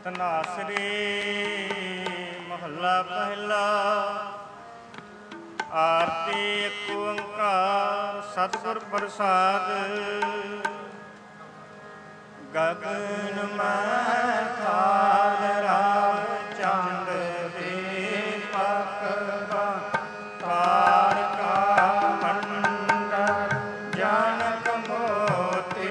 ਧਨਾਸਰੀ ਮਹੱਲਾ ਪਹਿਲਾ। ਆਰਤੀ ਇੱਕ ਓੰਕਾਰ ਸਤਿਗੁਰ ਪ੍ਰਸਾਦ। ਗਗਨ ਮੈਂ ਖਾਲ ਰਾਵ ਚੰਦ ਦੀਪਕ ਤਾਰਕਾ ਮੰਡਲ ਜਨਕ ਮੋਤੀ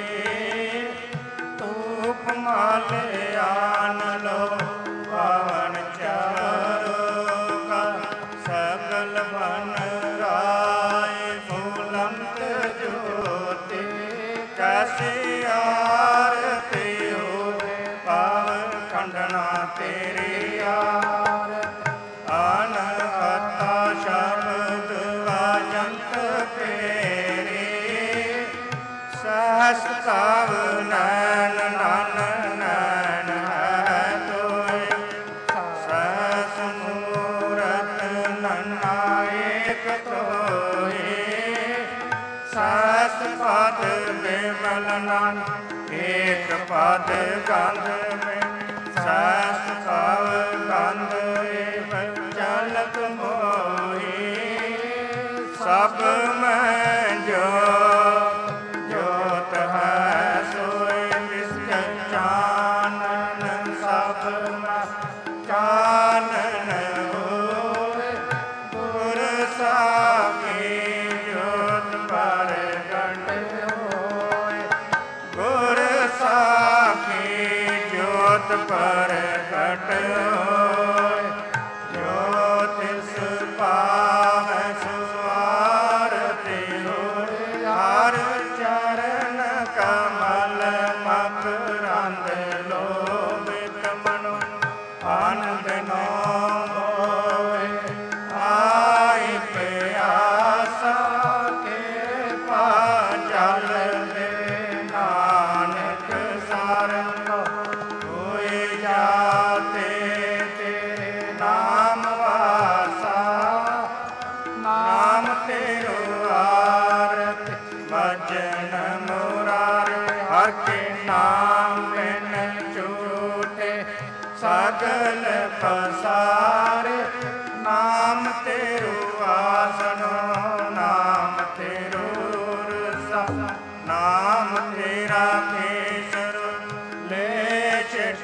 ਧੂਪ ਮਾਲਿਆਨ ਲੋ ਪਵਨ ਚਾਰੋਗਾ ਸਗਲ ਬਨ ਰਾਏ ਫੂਲੰਤ ਜੋਤੀ ਕੈਸੀ ਆਰਤੀ ਹੋਵੇ ਪਾਵਨ ਖੰਡਨਾ ਤੇਰੀ ਆਰਤ ਅਨਹਤਾ ਸ਼ਬਦ ਵਾਜੰਤ ਫੇਰੀ ਸਹਸ ਤਵ ਨੈਣ ਨਨ ਨੈਣ ਹੈ ਤੋਏ ਸਹਸ ਮੂਰਤ ਨਨਾ ਏਕ ਤੋਏ ਸਹਸ ਪਦ ਬਿਮਲ ਨਨ ਏਕ ਪਦ ਗੰਧ ਮੈਂ ਸਹਸ ਤਵ ਗੰਧ ਏਵ ਚਲਤ ਮੋਹੀ ਸਭ ਮੈਂ ਜੋ ਚਾਨਣ ਹੋਏ ਗੁਰ ਸਾਖੀ ਜੋਤ ਪ੍ਰਗਟ ਹੋਏ ਗੁਰ ਸਾਖੀ ਜੋਤ ਪ੍ਰਗਟ ਹੋਏ ਜੋ ਤਿਸ ਪਾਵੈ ਸੁਆਰਤੀ ਹੋਏ ਹਰ ਚਰਨ ਕਮਲ ਮਕਰੰਦ ਲੋਭਿਤ ਮਨੁ ਆਨੰਦ ਨਾਮ ਹੋਏ ਆਈ ਪਿਆਸਾ ਕਿਰਪਾ ਜਲ ਦੇ ਨਾਨਕ ਸਾਰੰਗ ਹੋਏ ਜਾਤੇ ਤੇਰੇ ਨਾਮ ਵਾਸਾ ਨਾਮ ਤੇਰੋ ਆਰਤ ਭਜਨ ਮੁਰਾਰੇ ਹਰ ਕੇ ਨਾਮ ਬਿਨ ਝੂਠੇ ਸਗਲ ਪਸਾਰੇ ਨਾਮ ਤੇਰੋ ਆਸਨੋ ਨਾਮ ਤੇਰੋ ਰਸਾ ਨਾਮ ਤੇਰਾ ਕੇਸਰ ਲੈ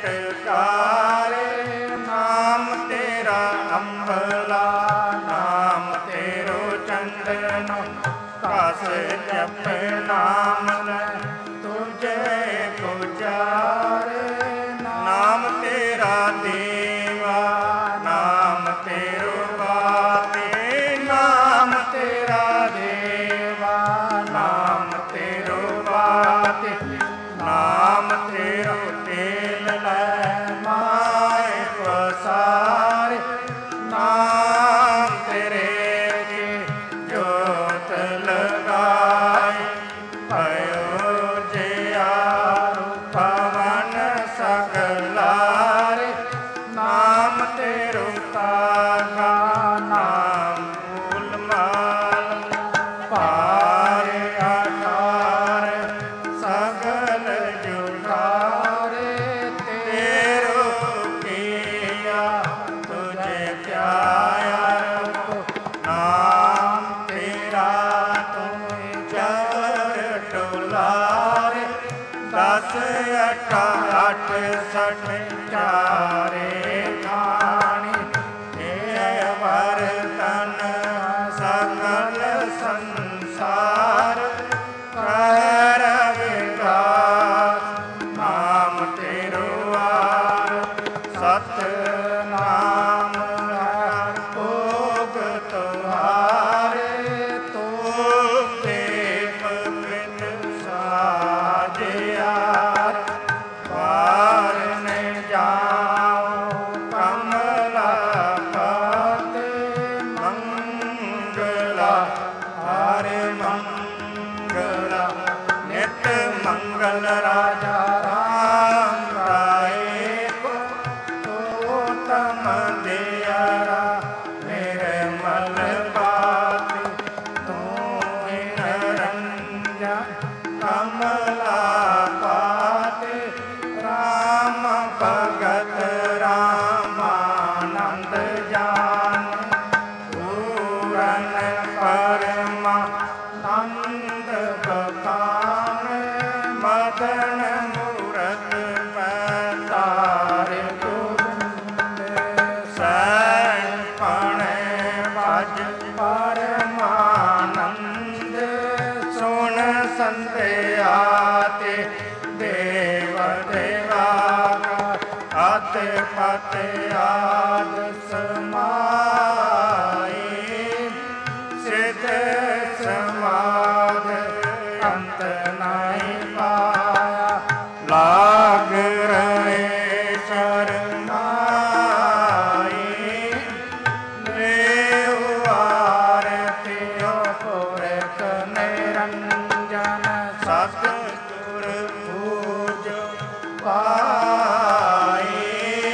ਚਟਕਾਰੇ ਨਾਮ ਤੇਰਾ ਅੰਬਲਾ ਨਾਮ ਤੇਰੋ ਚੰਦਨ ਕਸ ਜਪ ਨਾਮ ਲੈ ਤੁਝੇ ਪੁਜਾਰੇ ਨਾਮ ਤੇਰਾ ਦੇਵਾ ਨਾਮ ਤੇਰੋ ਬਾਤੇ ਨਾਮ ਤੇਰਾ ਦੇਵਾ ਨਾਮ ਤੇਰੋ ਬਾਤੇ ਨਾਮ ਤੇਰੋ ਤੇਲ ਲੈ ਮਾਏ ਪਸਾਰੇ ਨਾਮ ਤੇਰੇ ਕੀ ਜੋਤ ਲਗਾਏ ਭਇਓ ਜਿਆਰੂ ਪਵਨ ਸਗਲਾਰੇ ਨਾਮ ਤੇਰੋ ਤਾਗਾ ਨਾਮ ਮੂਲ ਮਾਲ ਪਾਰ ਆਧਾਰ ਸਗਲ ਜੁਟਾਰੇ ਤੇਰੋ ਕੀਆ ਤੁਝੇ ਧਿਆਇਆ ਨਾਮ ਤੇਰਾ ਤੂੰ ਜਬਰ ਟੁਲਾਰੇ ਦਸ ਅਠਾ ਅੱਠ ਸਠ ਚਾਰੇ ਖਾਣੀ ਇਹ ਵਰਤਨ ਸਕਲ ਸੰਸਾਰ ਕਰ ਵਿਗਾਸ ਨਾਮ ਤੇਰੋ ਆਰ ਸਤ ਨਾਮ ਹਰ ਭੋਗ ਤੁਹਾਰੇ ਤੂੰ ਦੇਵ ਬਿਨ ਸਾਜਿਆ ਪਾਰ ਨ ਜਾਉ ਕਮਲਾ ਪਤਿ ਮੰਗਲਾ ਹਰਿ ਮੰਗਲਾ ਨਿਤ ਮੰਗਲ ਰਾਜਾ ਰਾਮ ਰਾਏ ਕੋ ਤੋ ਤਮ ਦਿਆਰਾ ਮੇਰੇ ਮਲ ਪਾਤੀ ਤੂੰ ਨਿਰੰਜਨ ਕਮਲਾ ਪਾਤੇ ਰਾਮ ਭਗਤ ਪਤੇ ਪਤੇ ਆਦ ਸਮਾਈ ਸਿਧ ਸਮਾਧ ਅੰਤ ਨਹੀਂ ਪਾਇਆ ਲਾਗ ਰਹੇ ਸ਼ਰਨਾਈ ਦੇਵ ਆਰਤਿਓ ਪੁਰਖ ਨਿਰੰਜਨ ਸਤਿਗੁਰ ਪੂਜ ਪਾਈ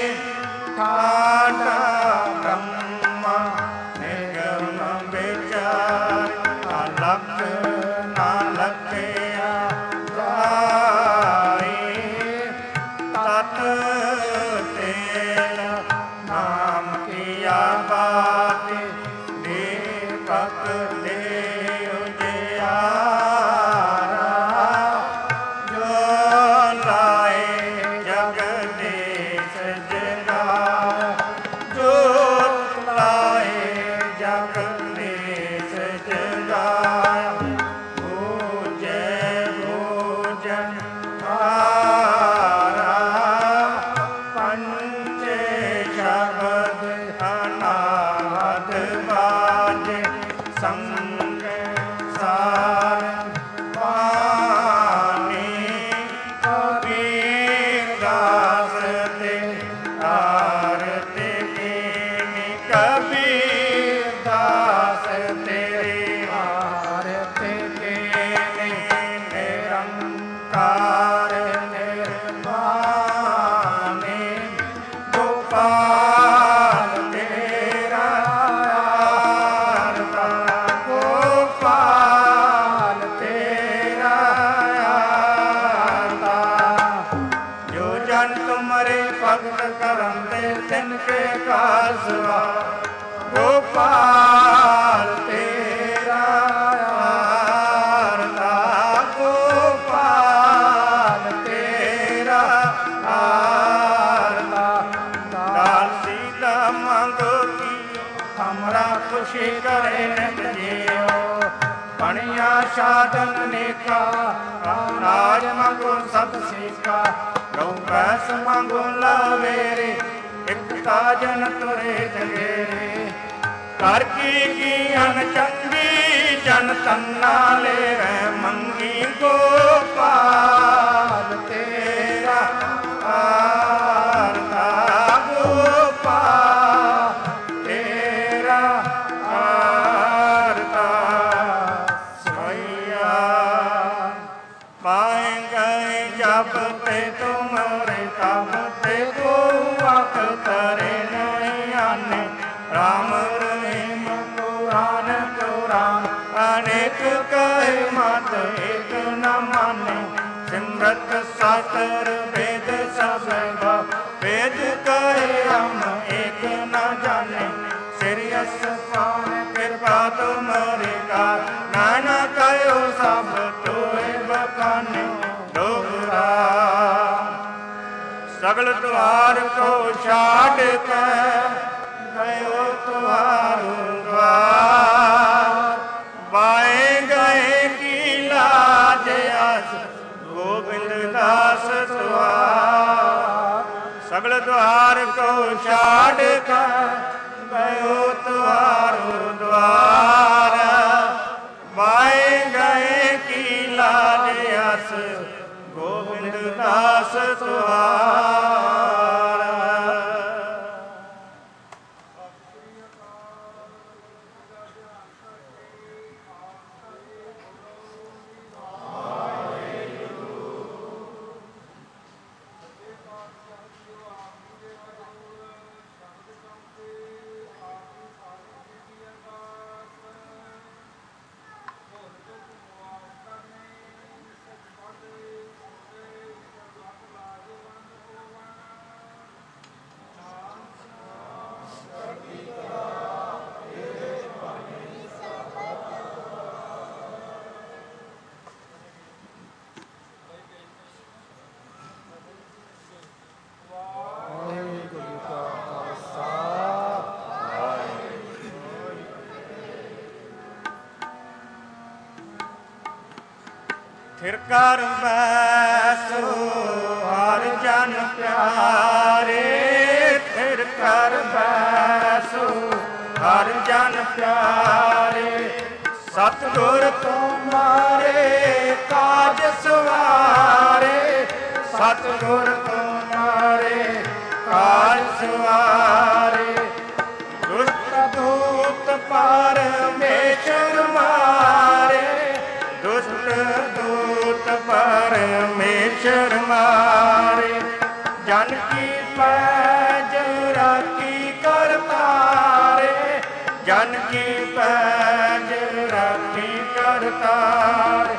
ਠਾਠ ਬ੍ਰਹਮਾ ਨਿਗਮ ਵਿਚਾਰ ਅਲਖ ਨਾ ਲਖਿਆ ਜਾਈ ਤਤ ਤੇਰਾ ਨਾਮ ਕੀਆ ਬਾਤ ਦੀਪਕ ਦੇ ਉਜਿਆਰਾ ਜੋ ਲਾਏ ਜਗਦੀਸ਼ ਜਗਾਇਆ ਜੋਤ ਲਾਏ ਜਗਦੀਸ਼ ਜਗਾਇਆ ਬੂਝੇ ਬੂਝਨ ਹਾਰਾ ਪੰਚੇ ਸ਼ਬਦ ਅਨਾਦ ਬਾਜੇ ਸੰਗ ਸਾਰ ਪਾਣੀ ਕਬੀਰ ਦਾਸ ਤੇ ਆਰਤੀ ਕੀਨੀ ਕਬੀਰ ਦਾਸ ਤੇਰੀ ਆਰਤੀ ਕੀਨੀ ਨਿਰੰਕਾਰ ਨਿਰਵਾਣੀ ਗੋਪਾਲ ਤੇਰਾ ਆਰਤਾ ਗੋਪਾਲ ਤੇਰਾ ਆਰਤਾ ਜੋ ਜਨ ਤੁਮਰੇ ਭਗਤ ਕਰਮ ਤੇ ਤਿਨ ਕੇ ਕਾਸਵਾ ਗੋਪਾਲ ਤੇਰਾ ਆਰਤਾ ਗੋਪਾਲ ਤੇਰਾ ਆਰਤਾ ਦਾਸੀ ਦਾ ਮੰਗੋ ਕੀ ਹਮਰਾ ਖੁਸ਼ੀ ਕਰੇ ਨਿਤ ਜੀਓ ਪਣਿਆ ਸਾਧਨ ਨੇਕਾ ਨਾਜ ਮੰਗੋ ਸਤ ਸੀਕਾ ਗਉ ਪੈਸ ਮੰਗੋ ਲਾਵੇਰੇ ਇਕ ਤਾਜਨ ਤੁਰੇ ਜਗੇਰੇ ਕਰ ਕੀ ਅਨ ਚੰਗੀ ਜਨ ਤੰਨਾ ਲੈਵੈ ਮੰਗੀ ਗੋਪਾਲ ਤੇਰਾ ਆਰਤਾ ਗੋਪਾਲ ਤੇਰਾ ਆਰਤਾ ਸੋਈਆ ਪਾਏ ਗਏ ਜਬ ਤੇ ਤੁਮਰੇ ਤਬ ਤੇ ਕੋ ਆਖ ਕਰੇ ਨਹੀਂ ਆਨੇ ਰਾਮ ਰਹੀਮ ਕੁਰਾਨ ਕੁਰਾਨ ਅਨੇਕ ਕਹੇ ਮਤ ਏਕ ਨ ਮਾਨੇ ਸਿਮਰਤ ਸਾਸਤਰ ਵੇਦ ਸਭ ਵੇਦ ਕਹੇ ਹਮ ਏਕ ਨ ਜਾਣੇ ਸ੍ਰੀ ਅਸਮਾਨ ਕਿਰਪਾ ਤੁਮਰੀ ਕਾਰ ਨਾਨਾ ਕਹਿਓ ਸਭ ਤੋਏ ਬਖਾਨੇ ਡੋਗਰਾ ਸਗਲ ਦੁਆਰ ਕੋ ਛਾੜ ਕੇ ਗਇਓ ਤੁਹਾਰੂ ਦੁਆਰ ਬਾਏ ਗਏ ਕੀ ਲਾਜ ਅਸ ਗੋਬਿੰਦ ਦਾਸ ਦੁਆਰ ਸਗਲ ਦੁਆਰ ਕੋ ਛਾੜ ਕੇ ਗਇਓ ਤੁਹਾਰੂ ਦੁਆਰ ਬਾਏ ਗਏ ਕੀ ਲਾਜ ਅਸ ਗੋਬਿੰਦ ਦਾਸ ਦੁਆਰ ਫਿਰ ਕਰ ਬੈਸੋ ਹਰ ਜਨ ਪਿਆਰੇ, ਫਿਰ ਕਰ ਬੈਸੋ ਹਰ ਜਨ ਪਿਆਰੇ। ਸਤਿਗੁਰ ਤੁਮਾਰੇ ਕਾਜ ਸਵਾਰੇ, ਸਤਿਗੁਰ ਤੁਮਾਰੇ ਕਾਜ ਸਵਾਰੇ। ਦੁਸ਼ਟ ਦੂਤ ਪਰਮੇਸ਼ਰ ਮਾਰੇ, ਦੁਸ਼ਟ ਦੂਤ ਪਰਮੇਸ਼ਰ ਮਾਰੇ। ਜਨ ਕੀ ਪੈਜ ਰਾਖੀ ਕਰਤਾਰੇ, ਜਨ ਕੀ ਪੈਜ ਰਾਖੀ ਕਰਤਾਰੇ।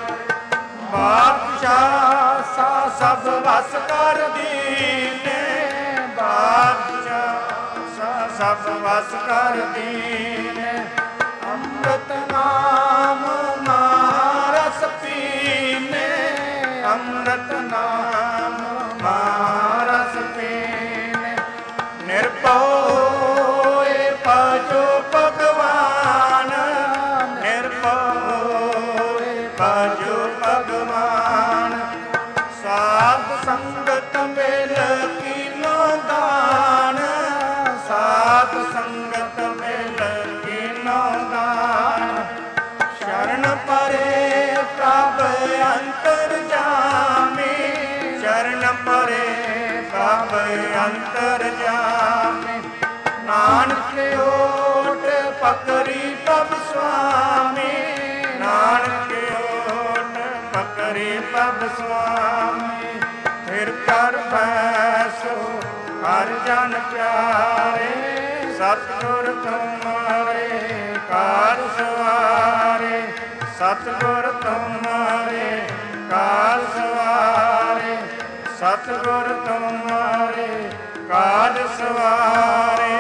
ਬਾਦਸ਼ਾਹ ਸਾ ਸਭ ਵਸ ਕਰ ਦੀਨੇ, ਬਾਦਸ਼ਾਹ ਸਾ ਸਭ ਵਸ ਕਰ ਦੀਨੇ। ਅੰਮ੍ਰਿਤ ਨਾਮ ਮਹਾਰਸ ਪੀਨੇ, ਅੰਮ੍ਰਿਤ ਨਾਮ ਮਹਾਰਸ ਪੀਨੇ। ਨਿਰਭਉ ਏ ਭਜੋ ਭਗਵਾਨ, ਨਿਰਭਉ ਏ ਭਜੋ ਭਗਵਾਨ। ਸਾਧ ਸੰਗਤ ਮਿਲ ਕੀਨੋ ਦਾਨ, ਸਾਧ ਸੰਗਤ ਮਿਲ ਕੀਨੋ ਦਾਨ। ਸ਼ਰਨ ਪਰੇ ਪ੍ਰਭ ਅੰਤਰ ਜਾਮੀ, ਸ਼ਰਨ ਪਰੇ ਪ੍ਰਭ ਅੰਤਰ ਜਾਮੀ। ਨਾਨਕ ਓਟ ਪਕਰੀ ਪ੍ਰਭ ਸੁਆਮੀ, ਨਾਨਕ ਓਟ ਪਕਰੀ ਪ੍ਰਭ ਸੁਆਮੀ। ਫਿਰ ਕਰ ਬੈਸੋ ਹਰ ਜਨ ਪਿਆਰੇ, ਸਤਿਗੁਰ ਤੁਮਾਰੇ ਕਾਜ ਸਵਾਰੇ, ਸਤਿਗੁਰ ਤੁਮਾਰੇ ਕਾਜ ਸਵਾਰੇ, ਸਤਿਗੁਰ ਤੁਮਾਰੇ ਕਾਜ ਸਵਾਰੇ।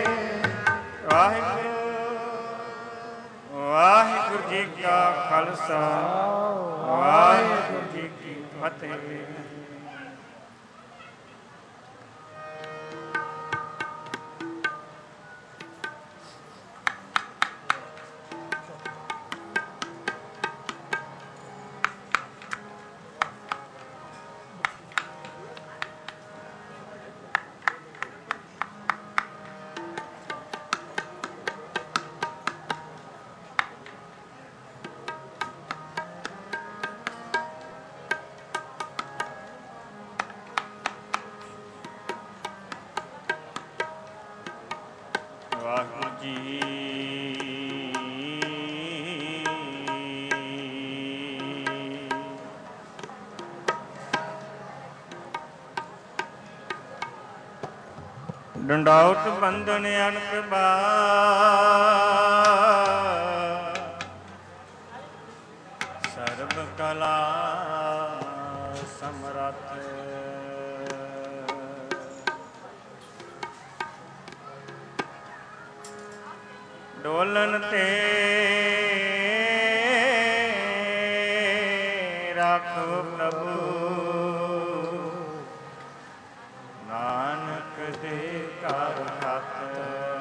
ਵਾਹਿਗੁਰੂ ਵਾਹਿਗੁਰੂ ਜੀ ਕਾ ਖਾਲਸਾ, ਵਾਹਿਗੁਰੂ ਜੀ ਕੀ ਫਤਿਹ। ਵਾਹਿਗੁਰੂ ਜੀ ਡੰਡਾਉਤ ਬੰਧਨ ਅਨਕ ਬਾਰ, ਸਰਬ ਕਲਾ ਸਮਰੱਥ। ਡੋਲਨ ਤੇ ਰਾਖੋ ਪ੍ਰਭੂ, ਨਾਨਕ ਦੇ ਘਰ ਹੱਥ।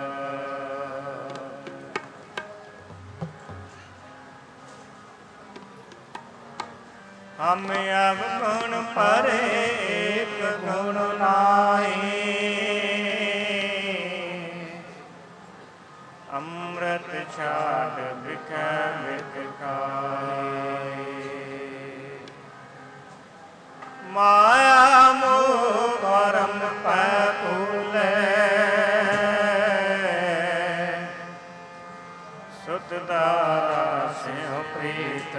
ਹਮ ਅਵਗੁਣ ਪਰੇ ਏਕ ਗੁਣ ਨਾਹੀ, ਅੰਮ੍ਰਿਤ ਛਾਡ ਬਿਖੈ ਬਿਖ ਖਾਏ। ਮਾਇਆ ਮੋਹ ਭਰਮ ਪੈ ਭੂਲੇ, ਸੁਤ ਦਾਰਾ ਸਿਉ ਪ੍ਰੀਤ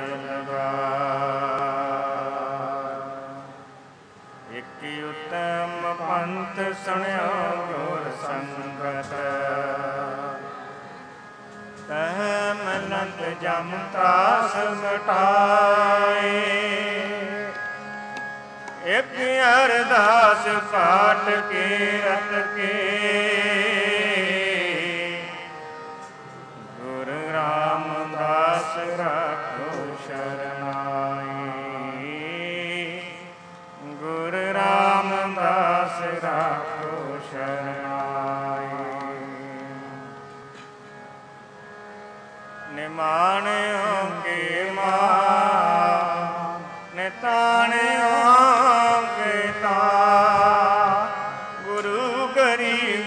ਲਗਾਏ। ਇਕ ਉਤਮ ਪੰਥ ਸੁਣਿਓ ਗੁਰ ਸੰਗਤ, ਤਹ ਮਨੰਤ ਜਮ ਤਰਾਸ ਮਿਟਾਏ। ਇਕ ਅਰਦਾਸ ਪਾਠ ਕੇ ਰਤ ਕੇ, ਗੁਰੂ ਰਾਮਦਾਸ ਰਾਖੋ ਸ਼ਰਨਾਈ, ਗੁਰੂ ਰਾਮਦਾਸ ਰਾਖੋ ਸ਼ਰਨਾਈ। ਨਿਮਾਣਿਓ ਕੇ ਮਾਂ, ਨਿਤਾਣਿਓ ਕੇ ਤਾਣ,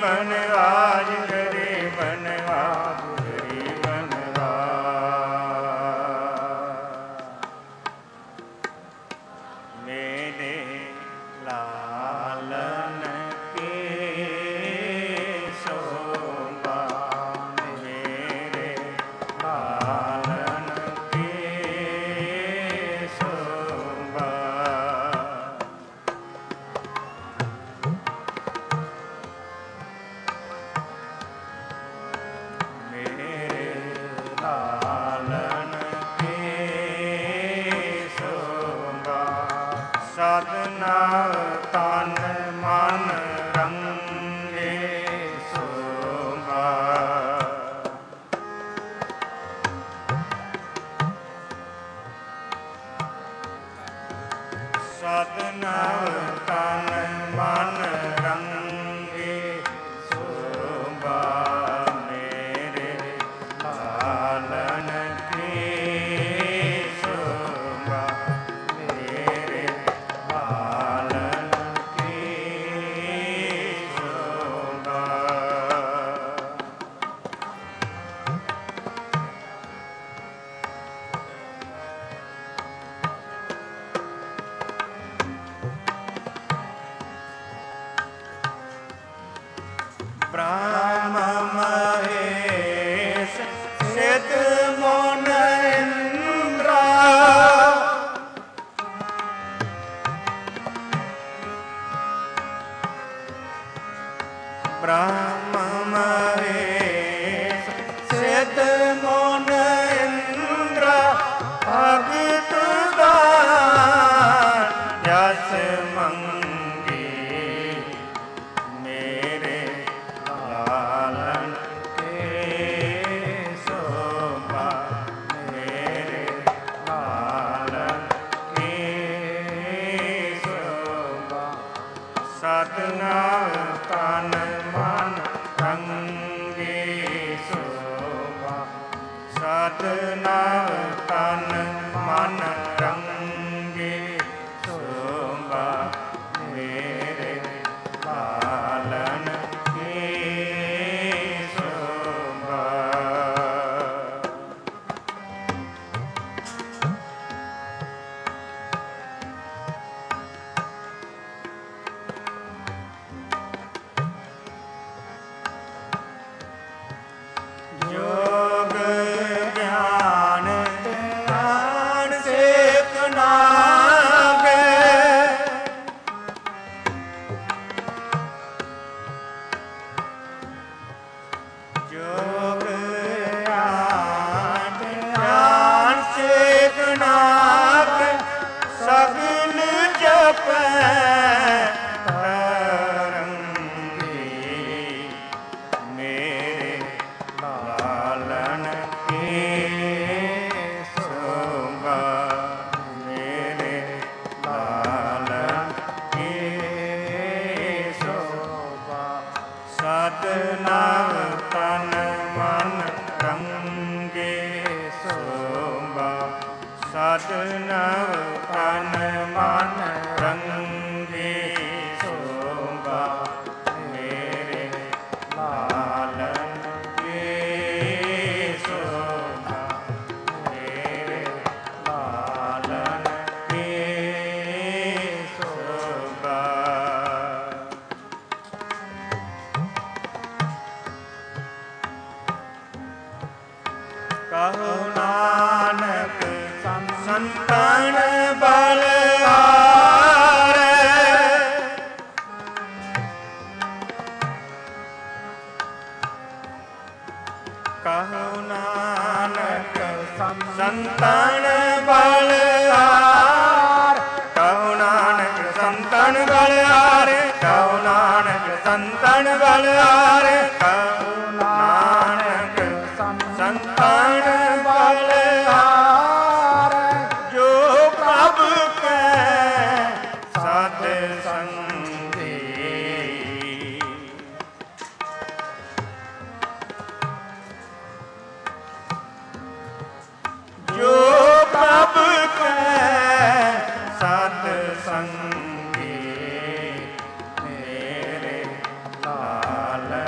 बनवाज गरीबन वाज गरीबन वाज। मेरे लालन के शोभा, मेरे लालन के शोभा। मेरे लालन के शोभा, साधना तन मन रंगे शोभा। साधना तन मन रंगे शोभा। मेरे लालन की शोभा, मेरे लालन की शोभा। ब्रह्म महेश सिद्ध मोन इंद्रा, ब्रह्म महेश सिद्ध मोन इंद्रा। भगत दान जस मंगी, मेरे लालन के शोभा, मेरे लालन के शोभा। साधना तन मन रंगे शोभा, साधना तन मन रंगे शोभा। मेरे लालन की शोभा। योग ज्ञान ज्ञान सेक नागे, योग ज्ञान ज्ञान सेक नागे। सगल जपै तरंगी, मेरे लालन की शोभा, मेरे लालन की शोभा। साधना तन मन रंगे शोभा, साधना तन मन रंगे शोभा। मेरे लालन की शोभा, मेरे लालन की शोभा। कहो नानक संतन बलिहारे, कहो नानक संतन बलिहारे। कहो नानक संतन बलिहारे, कहो नानक संतन बलिहारे। कहो नानक संतन बलिहारे। जो प्रभु के साथ संगी, जो प्रभु के साथ संगी। मेरे लाल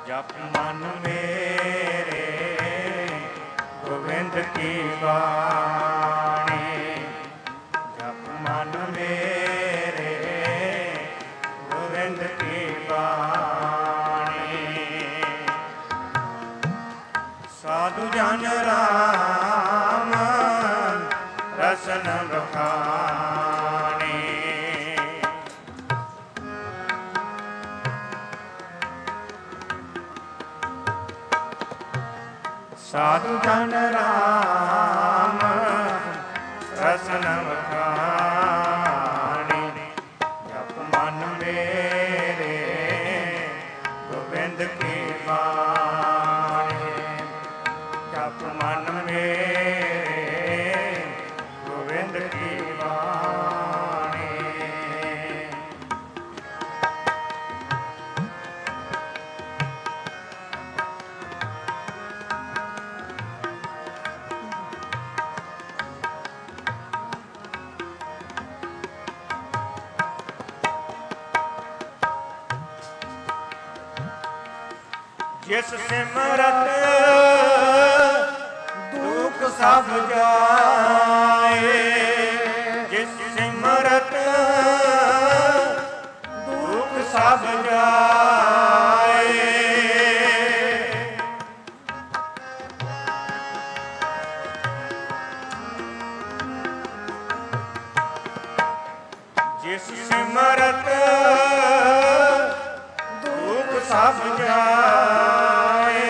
ਜਪ ਮਨ ਮੇਰੇ ਗੋਬਿੰਦ ਕੀ ਬਾਣੀ, ਜਪ ਮਨ ਮੇਰੇ ਗੋਬਿੰਦ ਕੀ ਬਾਣੀ। ਸਾਧੂ ਜਨ ਰਾਮ ਰਸਨ ਬਖਾਣੀ, ਸਾਧੂ ਜਨ ਰਾਮ ਰਸਨ ਬਖਾਣੀ, ਜਪ ਮਨ ਮੇਰੇ ਗੋਬਿੰਦ ਕੀ ਬਾਣੀ, ਜਪ ਮਨ ਮੇਰੇ ਗੋਬਿੰਦ ਕੀ ਬਾਣੀ। ਜਿਸ ਸਿਮਰਤ ਦੁਖ ਸਭ ਜਾਏ, ਜਿਸ ਸਿਮਰਤ ਦੁਖ ਸਭ ਜਾਏ, ਜਿਸ ਸਿਮਰਤ ਦੁਖ ਸਭ ਜਾਏ,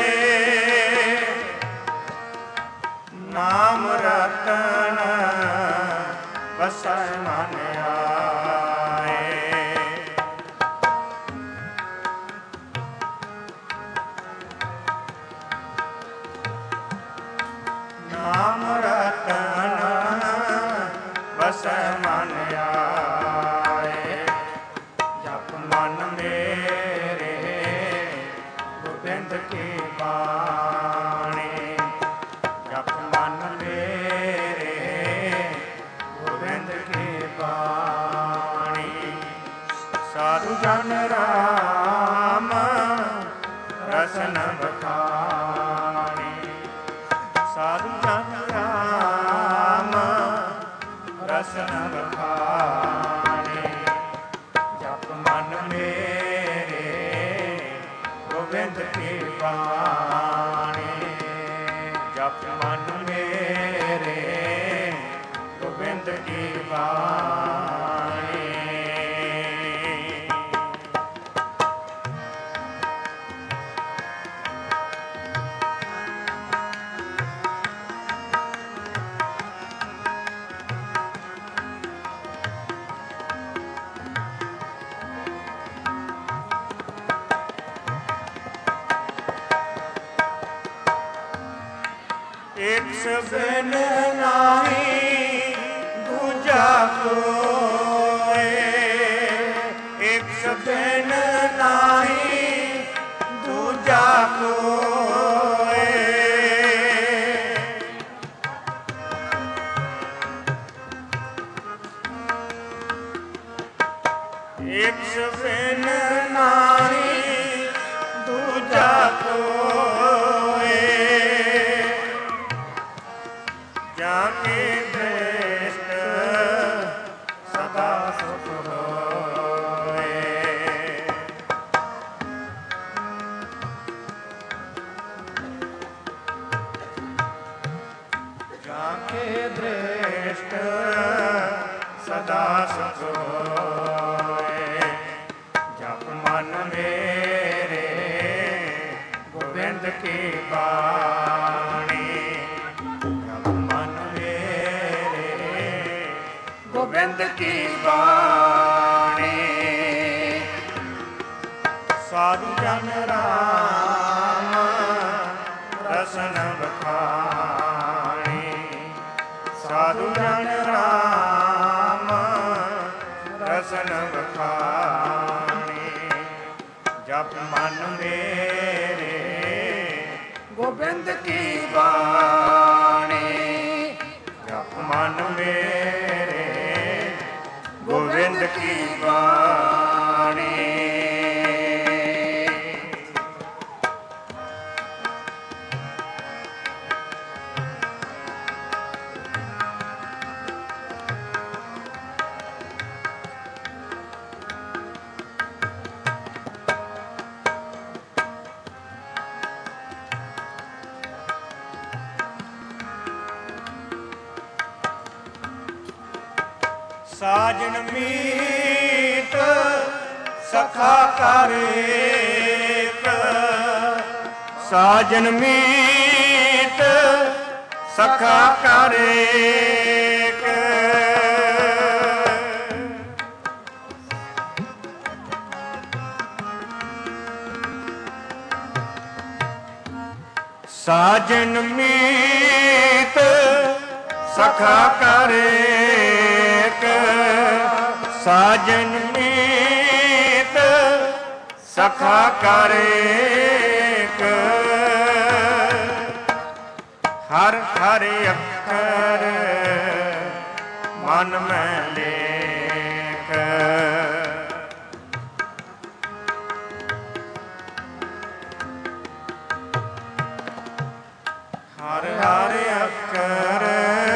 ਨਾਮ ਰਤਨ ਵਸੈ ਮਨ ਆਏ, ਨਾਮ ਰਤਨ ਵਸੈ ਮਨ ਆਏ, ਜਪ ਮਨ ਮੇਰੇ ਗੋਬਿੰਦ ਕੀ ਬਾਣੀ, ਜਪ ਮਨ ਮੇਰੇ ਗੋਬਿੰਦ ਕੀ ਬਾਣੀ। ਸਾਧੂ ਜਨ ਰਾਮ ਰਸਨ ਬਖਾਣੀ, ਸਾਧੂ ਜਨ ਰਾਮ ਰਸਨ ਬਖਾਣੀ, ਜਪ ਮਨ ਮੇਰੇ ਗੋਬਿੰਦ ਕੀ ਬਾਣੀ, ਜਪ ਮਨ ਮੇਰੇ ਗੋਬਿੰਦ ਕੀ ਬਾਣੀ। ਇੱਕ ਬਿਨ ਨਾਹੀ ਦੂਜਾ ਕੋਇ, ਇੱਕ ਬਿਨ ਨਾਹੀ ਦੂਜਾ ਕੋਇ, ਇੱਕ ਬਿਨ ਨਾਹੀ ਦੂਜਾ ਕੋਇ, ਜਾਂ ਕੇ ਦ੍ਰਿਸ਼ਟ ਸਦਾ ਸੁਖ ਹੋਏ, ਜਾਂ ਕੇ ਦ੍ਰਿਸ਼ਟ ਸਦਾ ਸੁਖ ਹੋਏ, ਜਪ ਮਨ ਮੇਰੇ ਗੋਬਿੰਦ ਕੀ ਬਾਣੀ, ਗੋਬਿੰਦ ਕੀ ਬਾਣੀ। ਸਾਧੂ ਜਨ ਰਾਮ ਰਸਨ ਬਖਾਣੀ, ਸਾਧੂ ਜਨ ਰਾਮ ਰਸਨ ਬਖਾਣੀ, ਜਪ ਮਨ ਮੇਰੇ ਗੋਬਿੰਦ ਕੀ ਬਾਣੀ, ਜਪ ਮਨ ਮੇਰੇ ਗੋਬਿੰਦ ਕੀ ਬਾਣੀ। ਸਾਜਨ ਮੀਤ ਸਖਾ ਕਰੇਕ, ਸਾਜਨ ਮੀਤ ਸਖਾ ਕਰੇਕ। ਸਾਜਨ ਮੀਤ ਸਖਾ ਕਰੇਕ, ਸਾਜਨ ਮੀਤ ਸਖਾ ਕਰੇਕ। ਹਰ ਹਰ ਅੱਖਰ ਮਨ ਮੈਂ ਲੇਖ, ਹਰ ਹਰ ਅੱਖਰ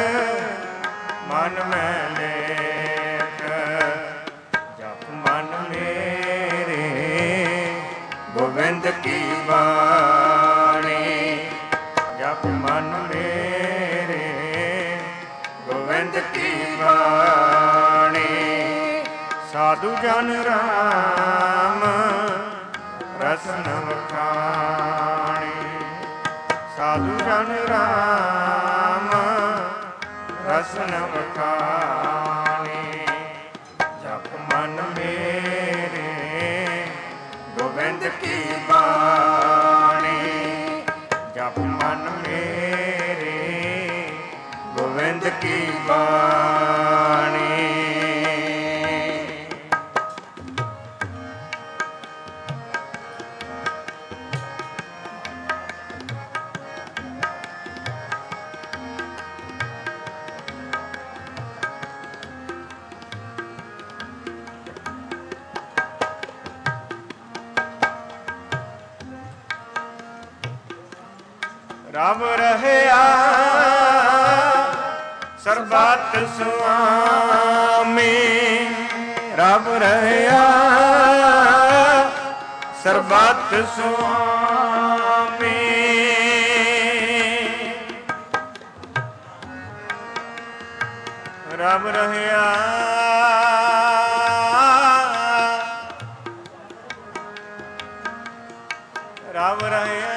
ਮਨ ਮੈਂ ਲੇਖ। ਜਪ ਮਨ ਮੇਰੇ ਗੋਬਿੰਦ ਕੀ ਬਾਣੀ, ਜਪ ਮਨ ਮੇਰੇ ਗੋਬਿੰਦ ਕੀ ਬਾਣੀ। ਸਾਧੂ ਜਨ ਰਾਮ ਰਸਨ ਵਖਾਣੀ, ਸਾਧੂ ਜਨ ਰਾਮ ਰਸਨ ਵਖਾਣੀ। ਜਪ ਮਨ ਮੇਰੇ ਗੋਬਿੰਦ ਕੀ ਬਾਣੀ, ਜਪ ਮਨ ਮੇਰੇ ਗੋਬਿੰਦ ਕੀ ਬਾਣੀ। ਰਬ ਰਹਿਆ ਸਰਬੱਤ ਸੁਆਮੀ, ਰਬ ਰਹਿਆ ਸਰਬੱਤ ਸੁਆਮੀ। ਰਬ ਰਹਿਆ ਰਬ ਰਹਿਆ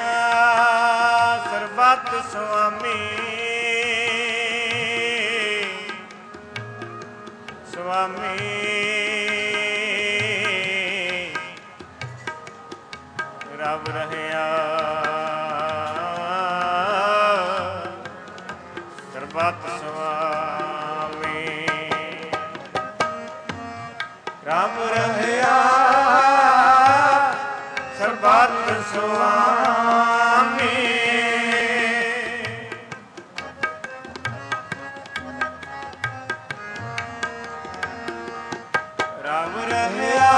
ਸਰਬੱਤ ਸੁਆਮੀ, ਸੁਆਮੀ। ਰਬ ਰਹਿਆ ਸਰਬੱਤ ਸੁਆਮੀ, ਰਬ ਰਹਿਆ ਸਰਬੱਤ ਸੁਆਮੀ। ਰਬ ਰਹਿਆ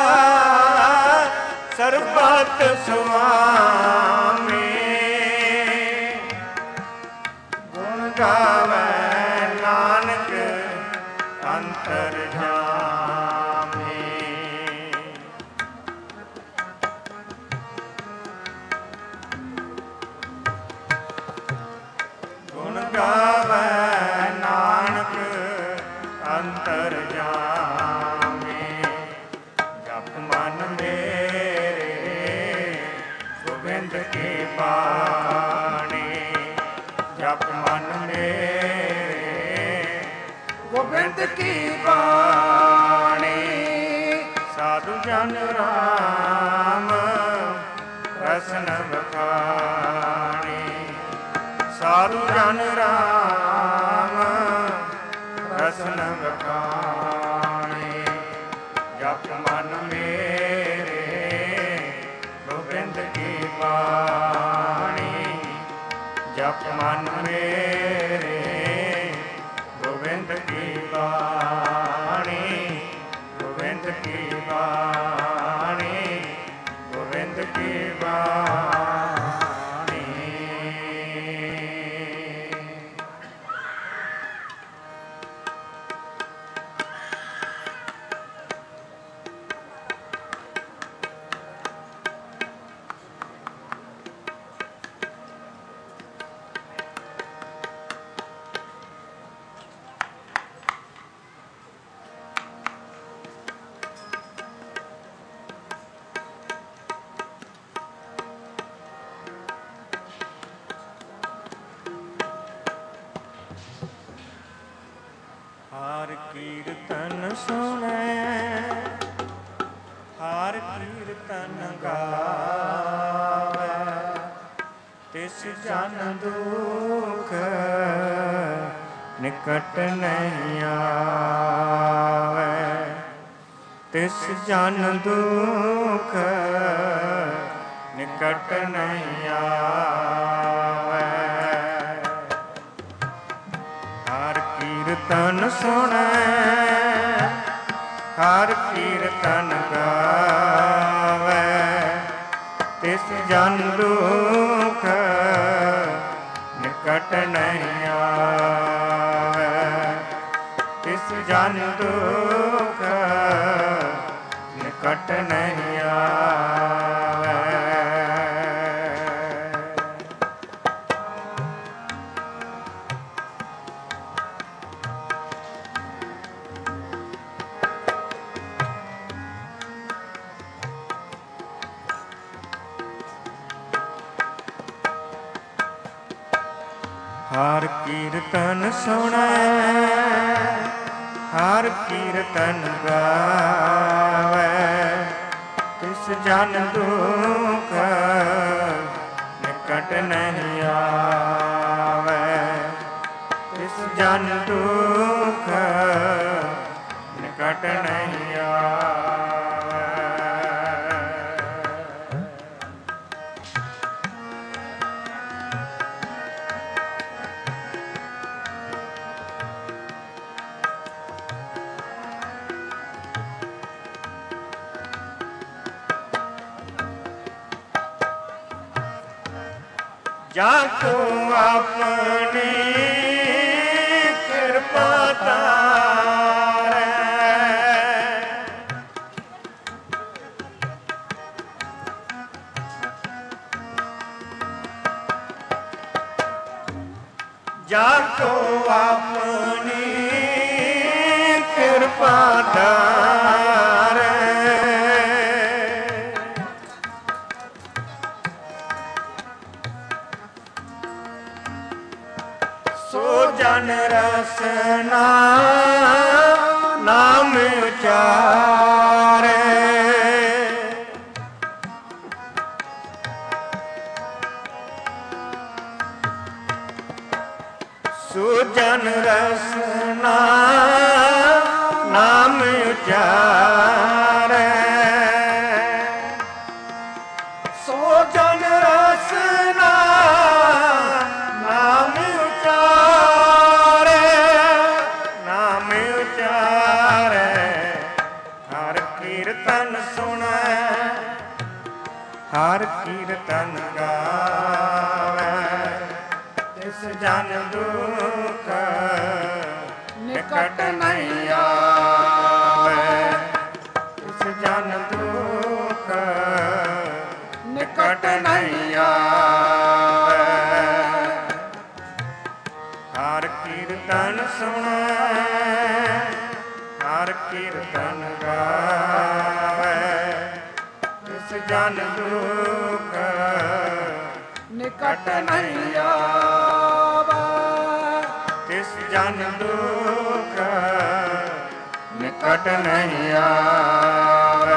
ਸਰਬੱਤ ਸੁਆਮੀ। ਗੁਣ ਗਾਵੇ ਨਾਨਕ ਅੰਤਰਜਾਮੀ, ਗੁਣ ਗਾਵੇ ਨਾਨਕ ਅੰਤਰਜਾਮੀ। ਜਪ ਮਨ ਮੇਰੇ ਗੋਬਿੰਦ ਕੀ ਬਾਣੀ, ਜਪ ਮਨ ਮੇਰੇ ਗੋਬਿੰਦ ਕੀ ਬਾਣੀ। ਸਾਧੂ ਜਨ ਰਾਮ ਰਸਨ ਵਖਾਣੀ, ਸਾਧੂ ਜਨ ਰਾਮ ਰਸਨ ਵਖਾਣੀ। ਜਪ ਮਨ ਮੇਰੇ ਗੋਬਿੰਦ ਕੀ ਬਾਣੀ, ਜਪ ਮਨ ਮੇਰੇ ਗੋਬਿੰਦ ਕੀ ਬਾਣੀ, ਗੋਬਿੰਦ ਕੀ ਬਾਣੀ, ਗੋਬਿੰਦ ਕੀ ਬਾਣੀ। ਕੀਰਤਨ ਸੁਣੈ, ਹਰ ਕੀਰਤਨ ਗਾਵੈ, ਤਿਸ ਜਨ ਦੁਖ ਨਿਕਟ ਨਹੀਂ ਆਵੈ, ਤਿਸ ਜਨ ਦੁਖ ਨਿਕਟ ਨਹੀਂ ਆਵੈ। ਹਰ ਕੀਰਤਨ ਸੁਣੈ, ਹਰ ਕੀਰਤਨ ਗਾਵੈ, ਤਿਸ ਜਨ ਦੁਖ ਨਿਕਟ ਨਹੀਂ ਆਵੈ, ਤਿਸ ਜਨ ਦੁਖ ਨਿਕਟ ਨਹੀਂ ਆਵੈ। ਹਰ ਕੀਰਤਨ ਸੁਣੈ, ਹਰ ਕੀਰਤਨ ਗਾਵੈ, ਤਿਸ ਜਨ ਦੁਖ ਨਿਕਟ ਨਹੀਂ ਆਵੈ, ਤਿਸ ਜਨ ਦੁਖ ਨਿਕਟ ਨਹੀਂ ਆਵੈ। ਜਾਂ ਕੋ ਆਪਣੀ ਕਿਰਪਾ ਤਾਰੈ, ਜਾਂ ਕੋ ਆਪਣੀ ਕਿਰਪਾ ਤਾਰੈ, ਸੋ ਜਨ ਰਸਨਾ ਨਾਮ ਉਚਾਰੈ, ਸੋ ਜਨ ਰਸਨਾ ਨਾਮ ਉਚਾਰੈ, ਸੋ ਜਨ ਰਸਨਾ ਨਾਮ ਉਚਾਰੈ, ਨਾਮ ਉਚਾਰੈ। ਹਰ ਕੀਰਤਨ ਸੁਣੈ, ਹਰ ਕੀਰਤਨ ਗਾਵੈ, ਤਿਸ ਜਨ ਦੁਖ ਨਿਕਟ ਨਹੀਂ ਆਵੈ, ਤਿਸ ਜਨ ਦੁਖ ਨਿਕਟ ਨਹੀਂ ਆਵੈ। ਹਰ ਕੀਰਤਨ ਸੁਣੈ, ਹਰ ਕੀਰਤਨ ਗਾਵੈ, ਤਿਸ ਜਨ ਦੁਖ ਨਿਕਟ ਨਹੀਂ ਆਵੈ, ਤਿਸ ਜਨ ਦੁਖ ਨਿਕਟ ਨਹੀਂ ਆਵੈ।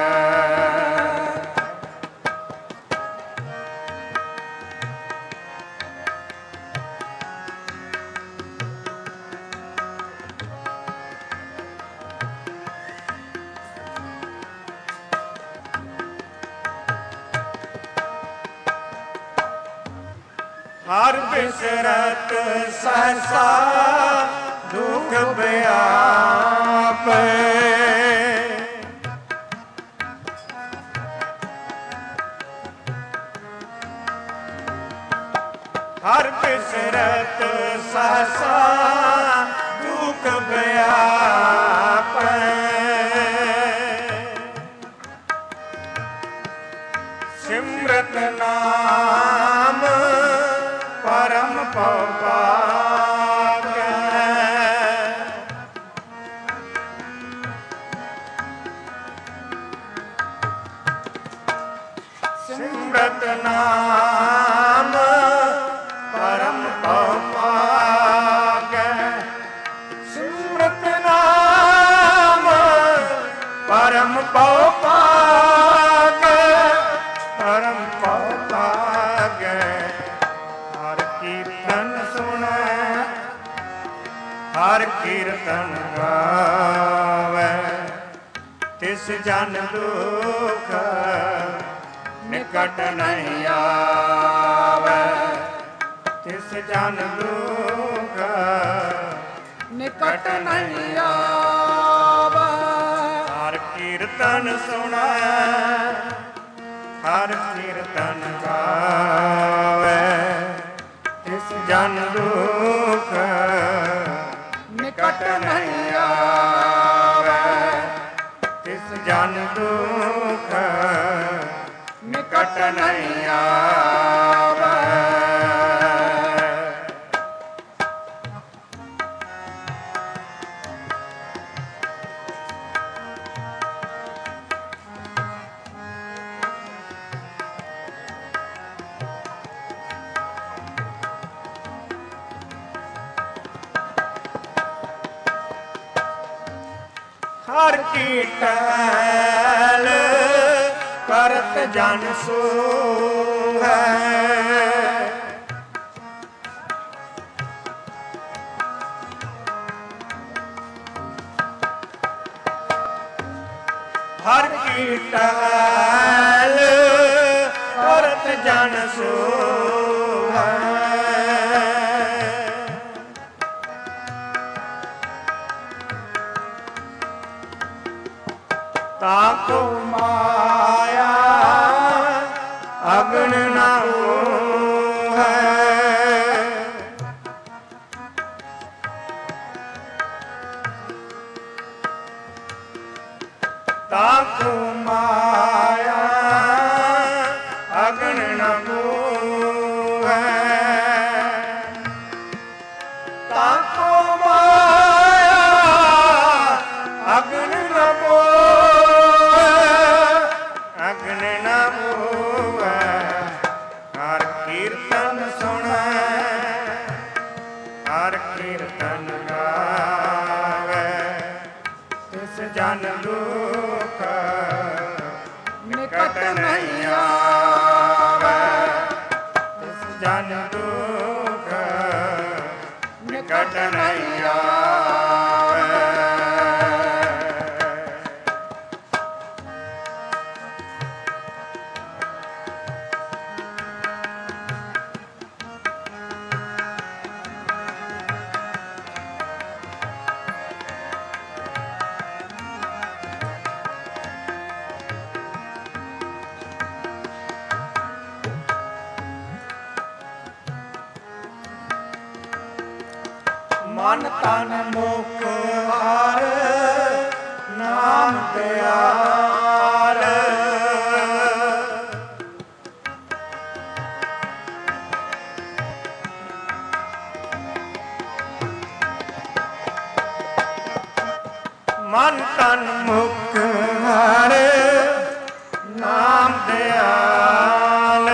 ਹਰ ਬਿਸਰਤ ਸਹਸਾ ਦੁਖ ਬਿਆਪੈ, ਹਰ ਬਿਸਰਤ ਸਹਸਾ ਦੁਖ ਬਿਆਪੈ, ਸਿਮਰਤ ਨਾਮ ਪਰਮ ਪਉ ਪਾਗੈ, ਸਿਮਰਤ ਨਾਮ ਪਰਮ ਪਉ ਪਾਗੈ, ਸਿਮਰਤ ਨਾਮ ਕੀਰਤਨ ਗਾਵੇ ਤਿਸ ਜਨ ਦੁਖ ਨਿਕਟ ਨਹੀਂ ਆਵੇ ਤਿਸ ਜਨ ਦੁਖ ਨਿਕਟ ਨਹੀਂ ਆਵੇ ਹਰ ਕੀਰਤਨ ਸੁਣੈ ਹਰ ਕੀਰਤਨ ਗਾਵੇ ਤਿਸ ਜਨ ਦੁਖ ਨਿਕਟ ਨਹੀਂ ਆਵੇ ਤਿਸ ਜਨ ਦੁਖ ਨਿਕਟ ਨਹੀਂ ਆਵੇ ਹਰ ਕੀ ਟਹਿਲ ਕਰਤ ਜਨ ਸੋਹੈ ਹਰ ਕੀ ਟਹਿਲ ਕਰਤ ਜਨ ਸੋਹੈ ਤਾਕੋ ਮਾਇਆ ਅਗਨ ਨਾ ਹੋਹੈ ਤਾਕੋ ਮਾਇਆ ਅਗਨ ਨਾ ਹੋਹੈ ਤਾਕੋ ਮਾਇਆ ਅਗਨ ਨਾ ਅਗਨ ਨਾ ਹੋਵੈ ਹਰ ਕੀਰਤਨ ਸੁਣੈ ਹਰ ਕੀਰਤਨ ਗਾਵੇ ਤਿਸ ਜਨ ਦੁਖ ਨਿਕਟ ਨਹੀਂ ਆਵੇ ਤਿਸ ਜਨ ਦੁਖ ਨਿਕਟ ਨਹੀਂ ਆਵੇ ਮਨ ਤਨ ਮੁਖ ਹਰ ਨਾਮ ਪਿਆਰ ਮਨ ਤਨ ਮੁਖ ਹਰ ਨਾਮ ਦਿਆਲ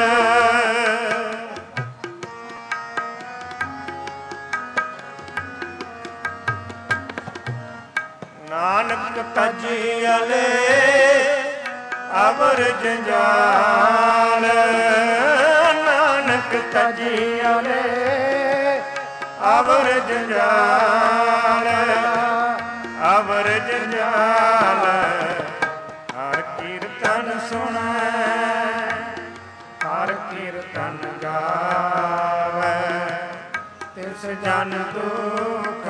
ਨਾਨਕ ਤਜੀਅਲੇ ਅਵਰ ਜੰਜਾਲ ਨਾਨਕ ਤਜੀਅਲੇ ਅਵਰ ਜੰਜਾਲ ਅਵਰ ਜੰਜਾਲ ਹਰ ਕੀਰਤਨ ਸੁਣੈ ਹਰ ਕੀਰਤਨ ਗਾਵੇ ਤਿਸ ਜਨ ਦੁਖ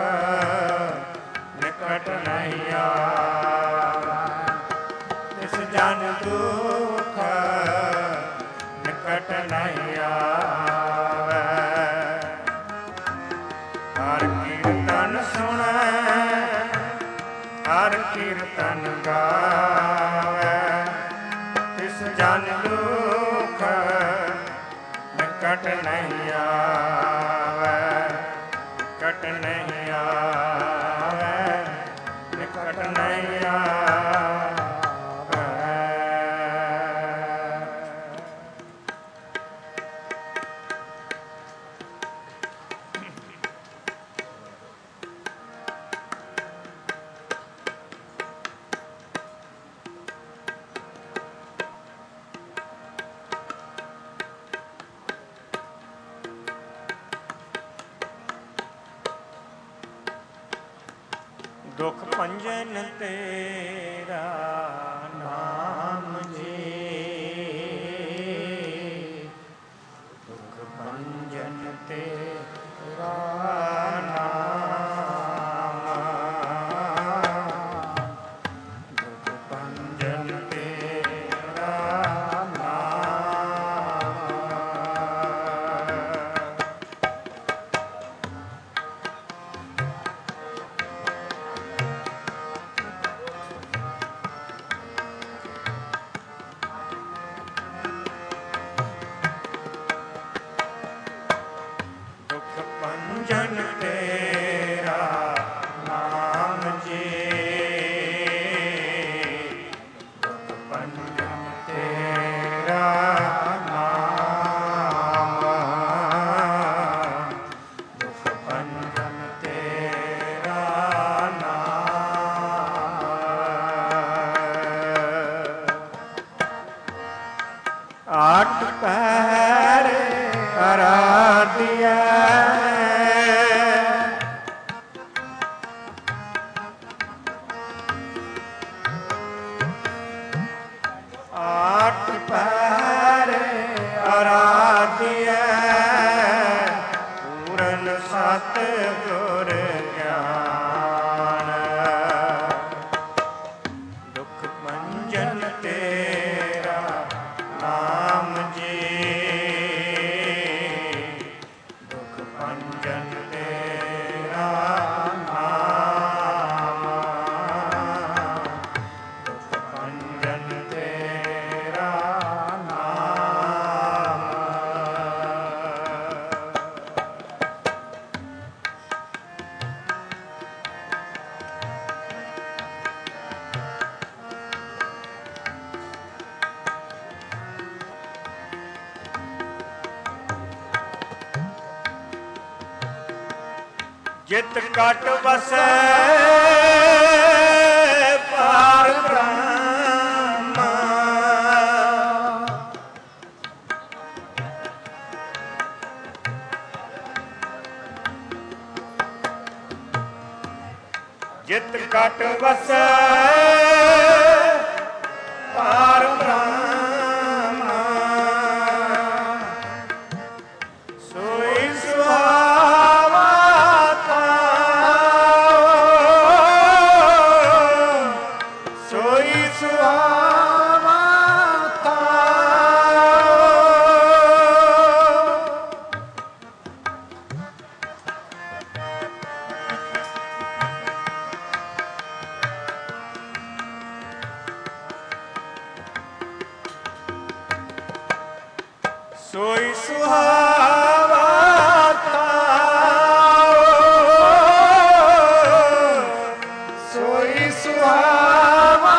ਨਿਕਟ ਨਹੀਂ ਆਵੇ ਤਿਸ ਜਨ ਦੁਖ ਨਿਕਟ ਨਹੀਂ ਆਵੇ ਹਰ ਕੀਰਤਨ ਸੁਣੈ ਹਰ ਕੀਰਤਨ ਗਾਵੇ ਤਿਸ ਜਨ ਦੁਖ ਨਿਕਟ ਨਹੀਂ ਆਵੇ ਨਿਕਟ ਨਹੀਂ ਆਵੇ ਨਿਕਟ ਨਹੀਂ ਆਵੇ ਦੁਖ ਭੰਜਨ ਤੇਰਾ ਨਾਮ ਜੀ, ਦੁਖ ਭੰਜਨ ਤੇਰਾ ਨਾਮ, ਦੁਖ ਭੰਜਨ ਤੇਰਾ ਨਾਮ। ਭੰਜਨ ਤੇਰਾ ਨਾਮ ਜੀ, ਦੁਖ ਭੰਜਨ ਤੇਰਾ ਨਾਮ, ਦੁਖ ਭੰਜਨ ਤੇਰਾ ਨਾਮ। ਆਠ ਪਹਿਰ ਅਰਾਧਿਆ, ਆਠ ਪਹਿਰ ਅਰਾਧਿਆ, ਪੂਰਨ ਸਤ ਗੁਰ ਗਿਆਨ, ਦੁਖ ਭੰਜਨ ਤੇਰਾ ਨਾਮ ਜੀ, ਦੁਖ ਭੰਜਨ ਤੇਰਾ ਨਾਮ, ਦੁਖ ਭੰਜਨ ਤੇਰਾ ਨਾਮ। ਜਿਤ ਘਟ ਵਸੈ ਪਾਰ ਬ੍ਰਹਮ, ਜਿਤ ਘਟ ਵਸੈ ਪਾਰ ਬ੍ਰਹਮ, ਸੋਈ ਸੁਹਾਵਾ ਸੋਈ ਸੁਹਾਵਾ ਸੋਈ ਸੁਹਾਵਾ ਸੋਈ ਸੁਹਾਵਾ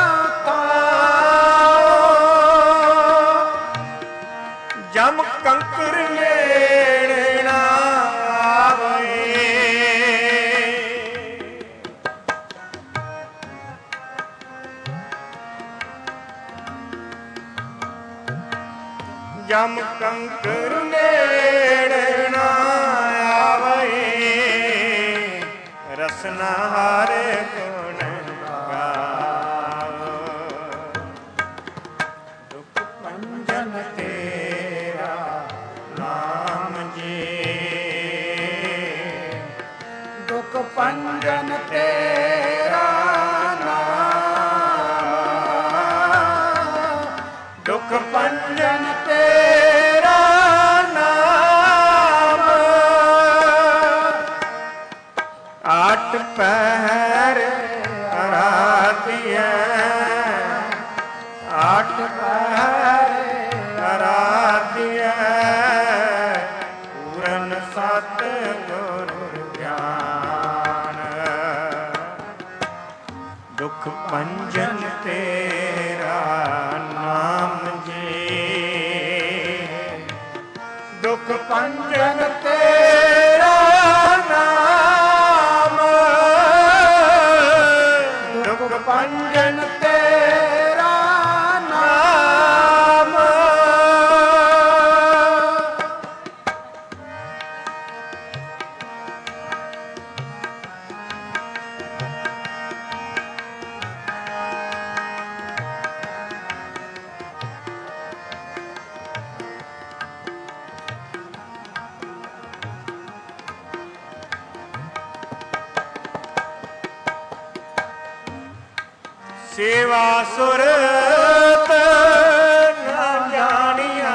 ਜਮ ਕੰਕਰ ਨੇੜੇ ਨਾ ਆਵੇ, ਜਮ ਕੰਕਰ ਨੇੜੇ ਨਾ ਆਵੇ, ਰਸਨਾ ਹਰ ਗੁਣ ਗਾਵੋ, ਦੁਖ ਭੰਜਨ ਤੇਰਾ ਨਾਮ ਜੀ, ਦੁਖ ਭੰਜਨ ਤੇਰਾ ਨਾਮ, ਦੁਖ ਭੰਜਨ ਤੇਰਾ ਨਾਮ। ਆਠ ਪਹਿਰ ਅਰਾਧਿਆ, ਆਠ ਪਹਿਰ ਅਰਾਧਿਆ, ਪੂਰਨ ਸਤ ਗੁਰ ਗਿਆਨ, ਦੁਖ ਭੰਜਨ ਤੇਰਾ ਨਾਮ ਜੀ, ਦੁਖ ਭੰਜਨ ਤੇਰਾ ਨਾਮ, ਦੁਖ ਭੰਜਨ ਤੇਰਾ ਨਾਮ। ਸੇਵਾ ਸੁਰਤ ਨਾ ਜਾਣੀਆ,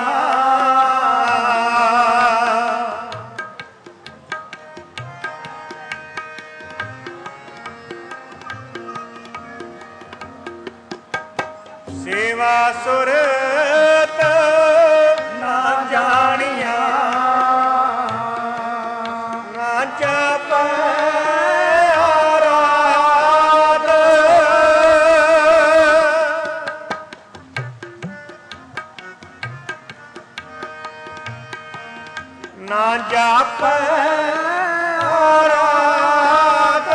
ਸੇਵਾ ਸੁਰਤ ਨਾ ਜਾਣੀਆ, ਨਾ ਜਪੈ ਆਰਾਧ, ਨਾ ਜਪੈ ਆਰਾਧ,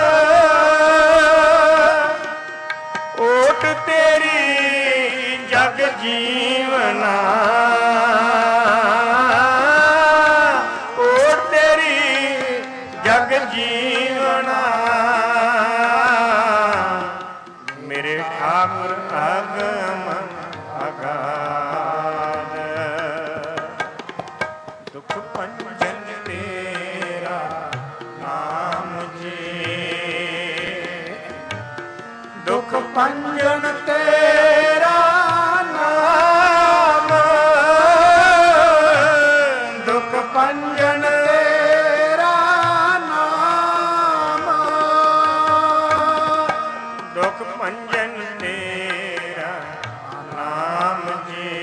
ਓਟ ਤੇਰੀ ਜਗ ਜੀਵਨਾ, ਓਟ ਤੇਰੀ ਜਗ ਜੀਵਨਾ, ਮੇਰੇ ਠਾਕੁਰ ਅਗਮ ਅਗਾਧ, ਦੁਖ ਭੰਜਨ ਤੇਰਾ ਨਾਮ ਜੀ, ਦੁਖ ਭੰਜਨ ਤੇਰਾ ਨਾਮ, ਦੁਖ ਭੰਜਨ ਤੇਰਾ ਨਾਮ, ਦੁਖ ਭੰਜਨ ਤੇਰਾ ਨਾਮ ਜੀ,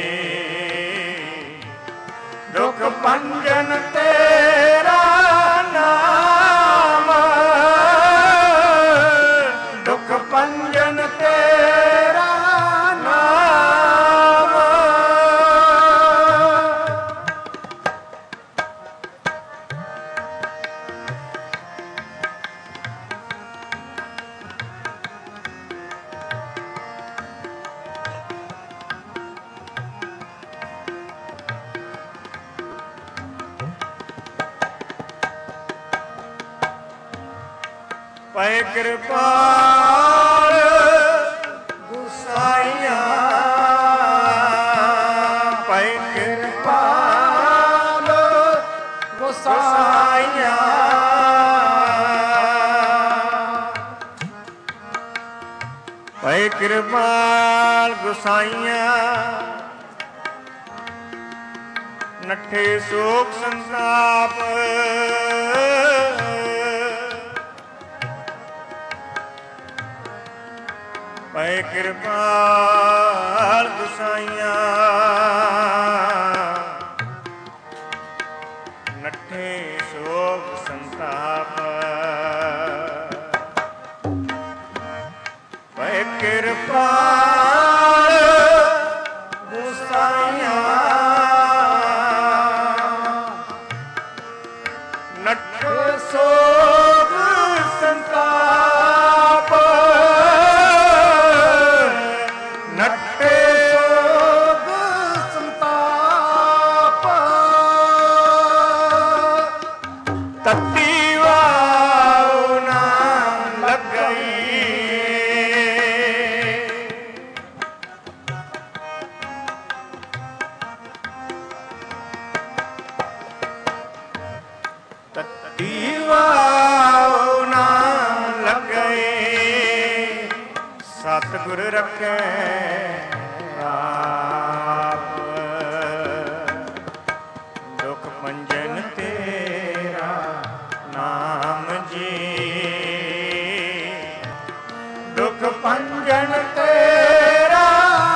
ਦੁਖ ਭੰਜਨ ਤੇਰਾ ਨਾਮ, ਦੁਖ ਭੰਜਨ ਤੇਰਾ ਨਾਮ। ਪਏ ਕਿਰਪਾਲ ਗੁਸਾਈਆਂ, ਪਏ ਕਿਰਪਾਲ ਗੁਸਾਈਆਂ, ਪਏ ਕਿਰਪਾਲ ਗੁਸਾਈਆਂ, ਨੱਠੇ ਸੋਖ ਸੰਤਾਪ, ਪਏ ਕਿਰਪਾਲ ਗੁਸਾਈਆਂ, ਨੱਠੇ ਸੋਖ ਸੰਤਾਪ, ਪਏ ਕਿਰਪਾਲ ਗੁਸਾਈਆਂ, ਨੱਠੇ ਸੋਖ ਸੰਤਾਪ, ਨੱਠੇ ਸੋਗ ਸੰਤਾਪ, ਤਤੀ ਵਾਉ ਨਾ ਲੱਗਈ, ਤਤੀ ਵਾਉ ਨਾ ਲੱਗਈ, ਸਤਿਗੁਰ ਰੱਖੈ ਆਪ, ਦੁਖ ਭੰਜਨ ਤੇਰਾ ਨਾਮ ਜੀ, ਦੁਖ ਭੰਜਨ ਤੇਰਾ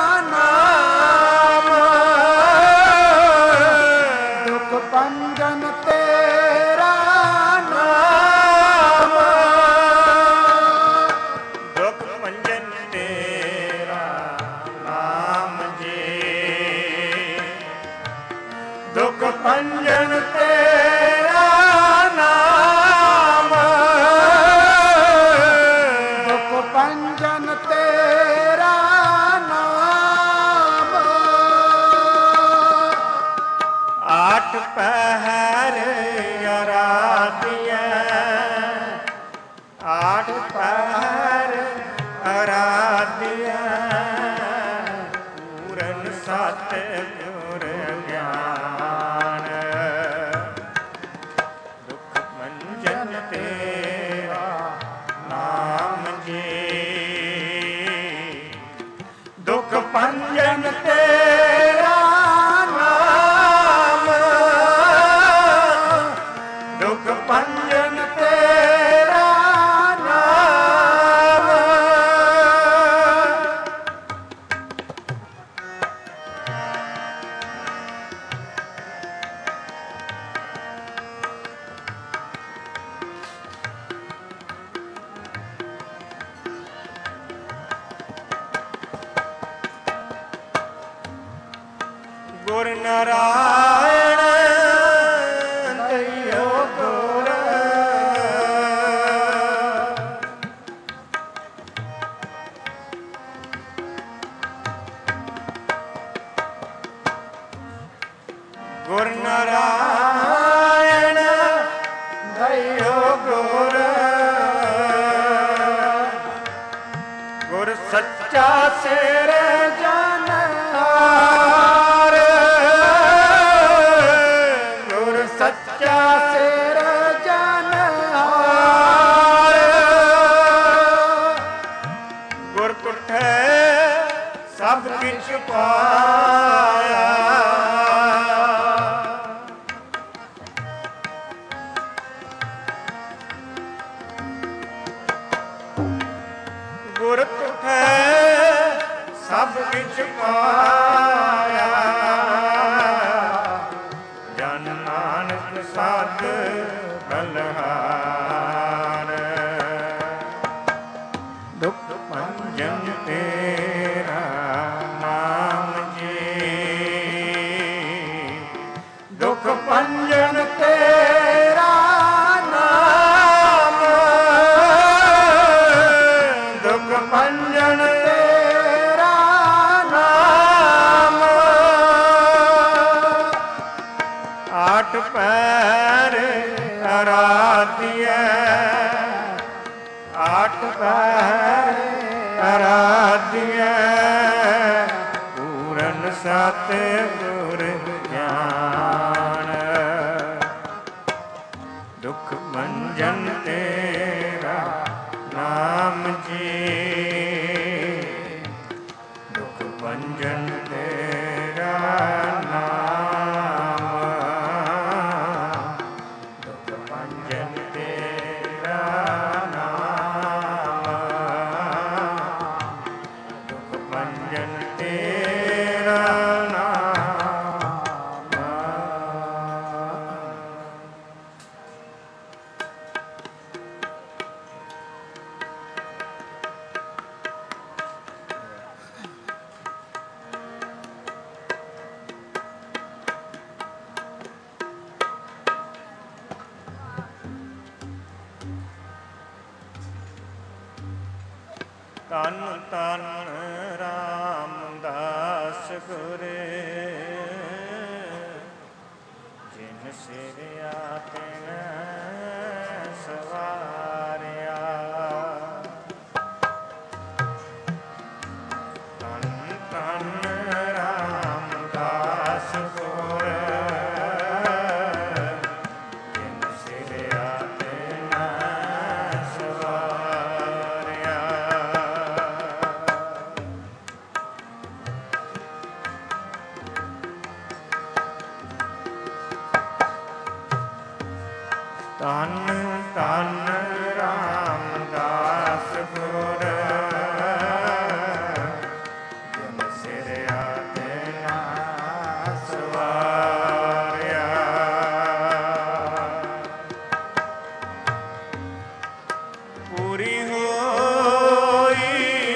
ਨਾਮ, ਦੁਖ ਭੰਜਨ ਤੇਰਾ ਨਾਮ, ਦੁਖ ਭੰਜਨ ਤੇਰਾ ਨਾਮ ਜੀ, ਦੁਖ ਭੰਜਨ ਤੇਰਾ ਨਾਮ, ਦੁਖ ਭੰਜਨ ਤੇਰਾ ਨਾਮ। ਆਠ ਪਹਿਰ ਅਰਾਧਿਆ, ਆਠ ਪਹਿਰ ਅਰਾਧਿਆ, ਪੂਰਨ ਸਤਿਗੁਰ ਗਿਆਨ, ਦੁਖ ਭੰਜਨ ਤੇਰਾ ਨਾਮ ਜੀ, ਨਾਰਾਇਣ ਦਇਓ ਗੁਰ ਗੁਰ ਨਾਰਾਇਣ ਦਇਓ ਗੁਰ ਗੁਰ ਸੱਚਾ ਸਿਰ ਜਨਹਾਰ ਗੁਰ ਸੱਚਾ ਸਿਰ ਜਨਹਾਰ ਗੁਰ ਤੁਠੈ ਸਭ ਕਿਛ ਪਾਇਆ ਗੁਰ ਤੁਠੈ ਸਭ ਕਿਛ ਪਾਇਆ ਜਨ ਨਾਨਕ ਸਾਧ ਬਲਹਾਰ ਦੁਖ ਭੰਜਨ ਤੇਰਾ ਨਾਮ ਜੀ ਦੁਖ ਭੰਜਨ ਤੇਰਾ ਨਾਮ ਦੁਖ ਭੰਜਨ ਤੇਰਾ ਨਾਮ ਆਠ ਪੈਰ ਅਰਾਧਿਐ ਆਠ ਪੈਰ ਅਰਾਧਿਐ ਪੂਰਨ ਸਤਿ ਗੁਰ ਗਿਆਨ ਦੁਖ ਭੰਜਨ ਤੇਰਾ ਨਾਮ ਜੀ ਦੁਖ ਭੰਜਨ ਤੇਰਾ ਨਾਮ ਦੁਖ ਭੰਜਨ ਤੇਰਾ ਨਾਮ ਦੁਖ ਭੰਜਨ ਤੇਰਾ ਨਾਮ ਤਨ ਤਨ ਰਾਮਦਾਸ ਗੁਰੇ ਜਿਨ ਸਿਰਿਆ ਤਿਨ ਸਵਾਰਿਆ ਤਨ ਤਨ ਰਾਮਦਾਸ ਗੁਰੇ ਜਿਨ ਸਿਰਿਆ ਤਿਨ ਸਵਾਰਿਆ ਤਨ ਤਨ ਰਾਮਦਾਸ ਗੁਰ ਜਿਨ ਸਿਰਿਆ ਤਿਨ ਸਵਾਰਿਆ ਪੂਰੀ ਹੋਈ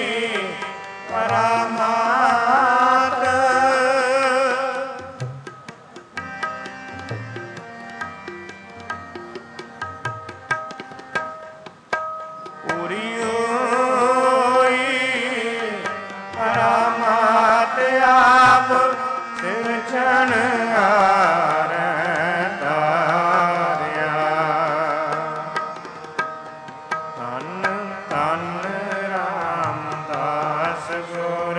ਪਰਮਾਤ ਪੂਰੀ ਹੋਈ ਪਰਮਾਤ ਆਪ ਸਿਰਜਣਹਾਰ ਤਾਰਿਆ ਤਨ ਤਨ ਰਾਮਦਾਸ ਗੁਰ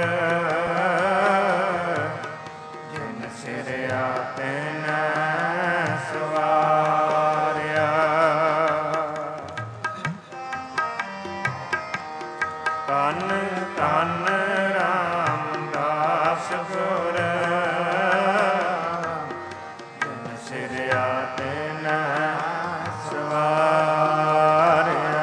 ਜਿਨ ਸਿਰਿਆ ਤਿਨ ਸਵਾਰਿਆ ਤਨ ਤਨ ਰਾਮਦਾਸ ਗੁਰ ਜਿਨ ਸਿਰਿਆ ਤਿਨ ਸਵਾਰਿਆ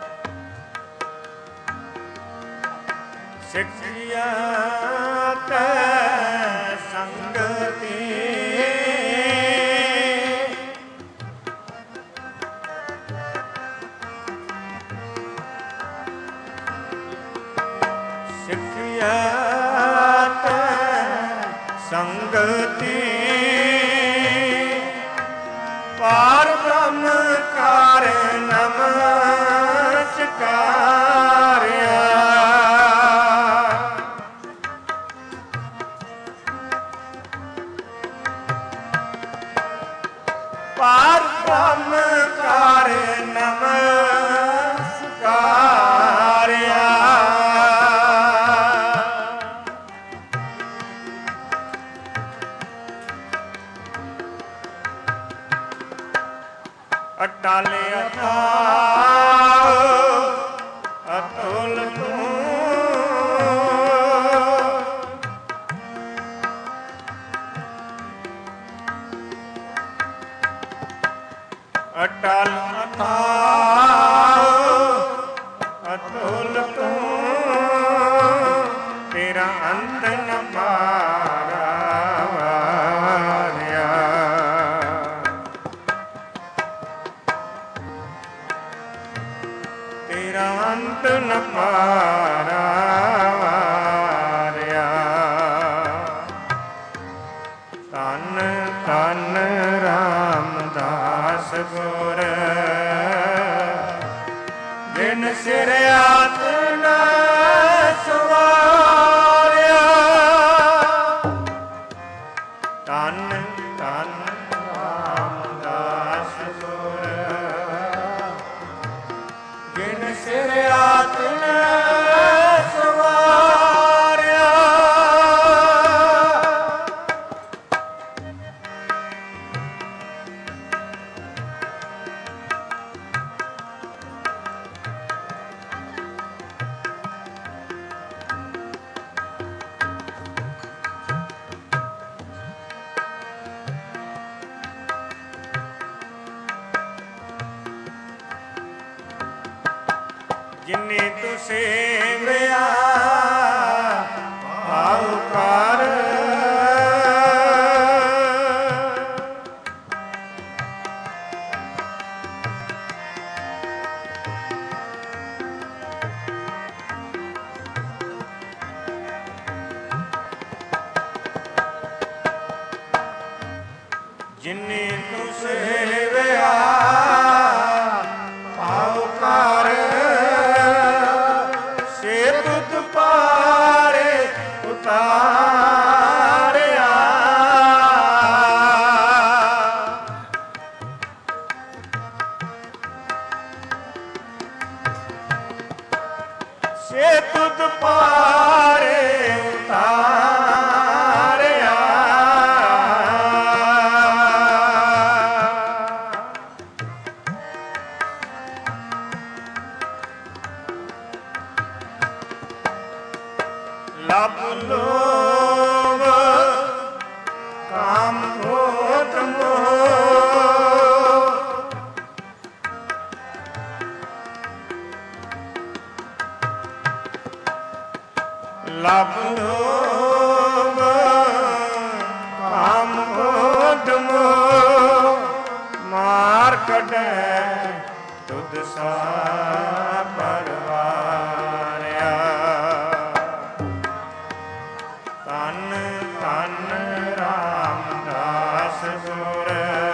ਸਿੱਖਿਆ ਤੇ ਸੰਗਤੀ ਪਾਰ ਬ੍ਰਹਮ ਕਾਰ ਨਮਸਕਾਰਿਆ। ਪਾਰ ਬ੍ਰਹਮ ਕਾਰ ਨਮਸਕਾਰਿਆ। ਅਟਲ ਅਥਾਹ ਅਤੁਲ ਤੂੰ, ਅਟਲ ਅਥਾਹ ਅਤੁਲ ਤੂੰ, ਤੇਰਾ ਅੰਤ ਨ ਪਾਰਾਵਾਰਿਆ। ਤੇਰਾ ਅੰਤ ਨ ਪਾਰਾਵਾਰਿਆ। ਧੰਨ ਧੰਨ ਰਾਮਦਾਸ ਗੁਰ, ਜਿਨ ਸਿਰ ਆਤਨ ਸਵਾਰਿਆ। ਧੰਨ ਧੰਨ ਰਾਮਦਾਸ ਗੁਰ, ਜਿਨ ਸਿਰ ਆਤਨ ਸਵਾਰਿਆ। ਜਿਨੇ ਤੂੰ ਸੇਵਿਆ ਭਾਉ ਕਰ, ਜਿਨੇ ਤੂੰ ਸੇਵਿਆ ਭਾਉ ਕਰ, ਸੇ ਤੁਧ ਪਾਰੇ ਉਤਾਰਿਆ। ਸੇ ਤੁਧ ਪਾਰੇ ਉਤਾਰਿਆ। ਲਭ ਲੋਭ ਕਾਮ ਕ੍ਰੋਧ ਮੋਹ, ਲਭ ਲੋਭ ਕਾਮ ਕ੍ਰੋਧ ਮੋਹ, ਮਾਰ ਕੱਢੈ ਤੁਧ ਸਾ ਪਰਵਾਰਿਆ। ਧੰਨ ਧੰਨ ਰਾਮਦਾਸ ਗੁਰ,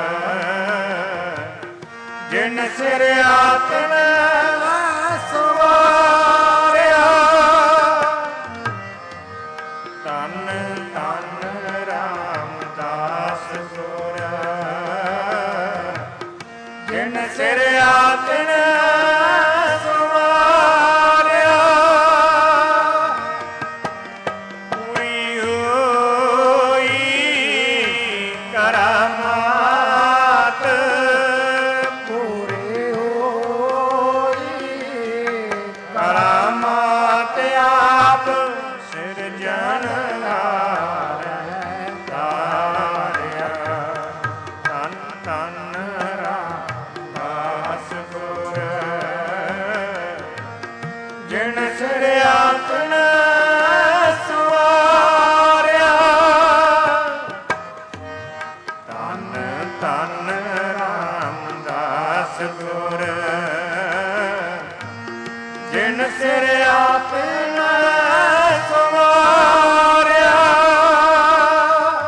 ਜਿਨ ਸਿਰ ਆਤਨ ਸਵਾਰਿਆ। ਧੰਨ ਧੰਨ ਰਾਮਦਾਸ ਗੁਰ, ਜਿਨ ਸਿਰ ਆਤਨ ਸਵਾਰਿਆ। ਪੂਰੀ ਹੋਈ ਕਰਾਮਾਤ, ਪੂਰੀ ਹੋਈ ਕਰਾਮਾਤ, ਆਪ ਸਿਰਜਣਹਾਰ ਤਾਰਿਆ। ਧੰਨ ਧੰਨ ਰਾਮਦਾਸ ਗੁਰ, ਜਿਨ ਸਿਰ ਆਤਨ ਸਵਾਰਿਆ। ਧੰਨ ਧੰਨ ਰਾਮਦਾਸ ਗੁਰ, ਜਿਨ ਸਿਰ ਆਤਨ ਸਵਾਰਿਆ।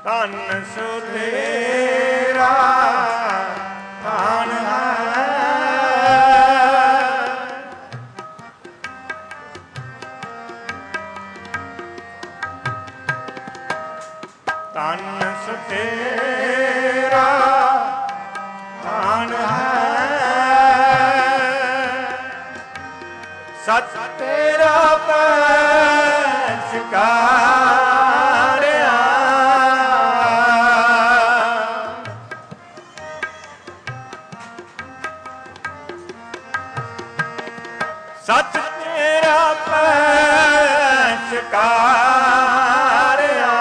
ਧਨ ਸੁਤੇਰਾ ਧਨ ਹੈ। ਧਨ ਸੁਤੇਰਾ ਧਨ ਹੈ। ਸਤ ਤੇਰਾ ਪੈਸਕਾਰਿਆ। ਸਤ ਤੇਰਾ ਪੈਸਕਾਰਿਆ।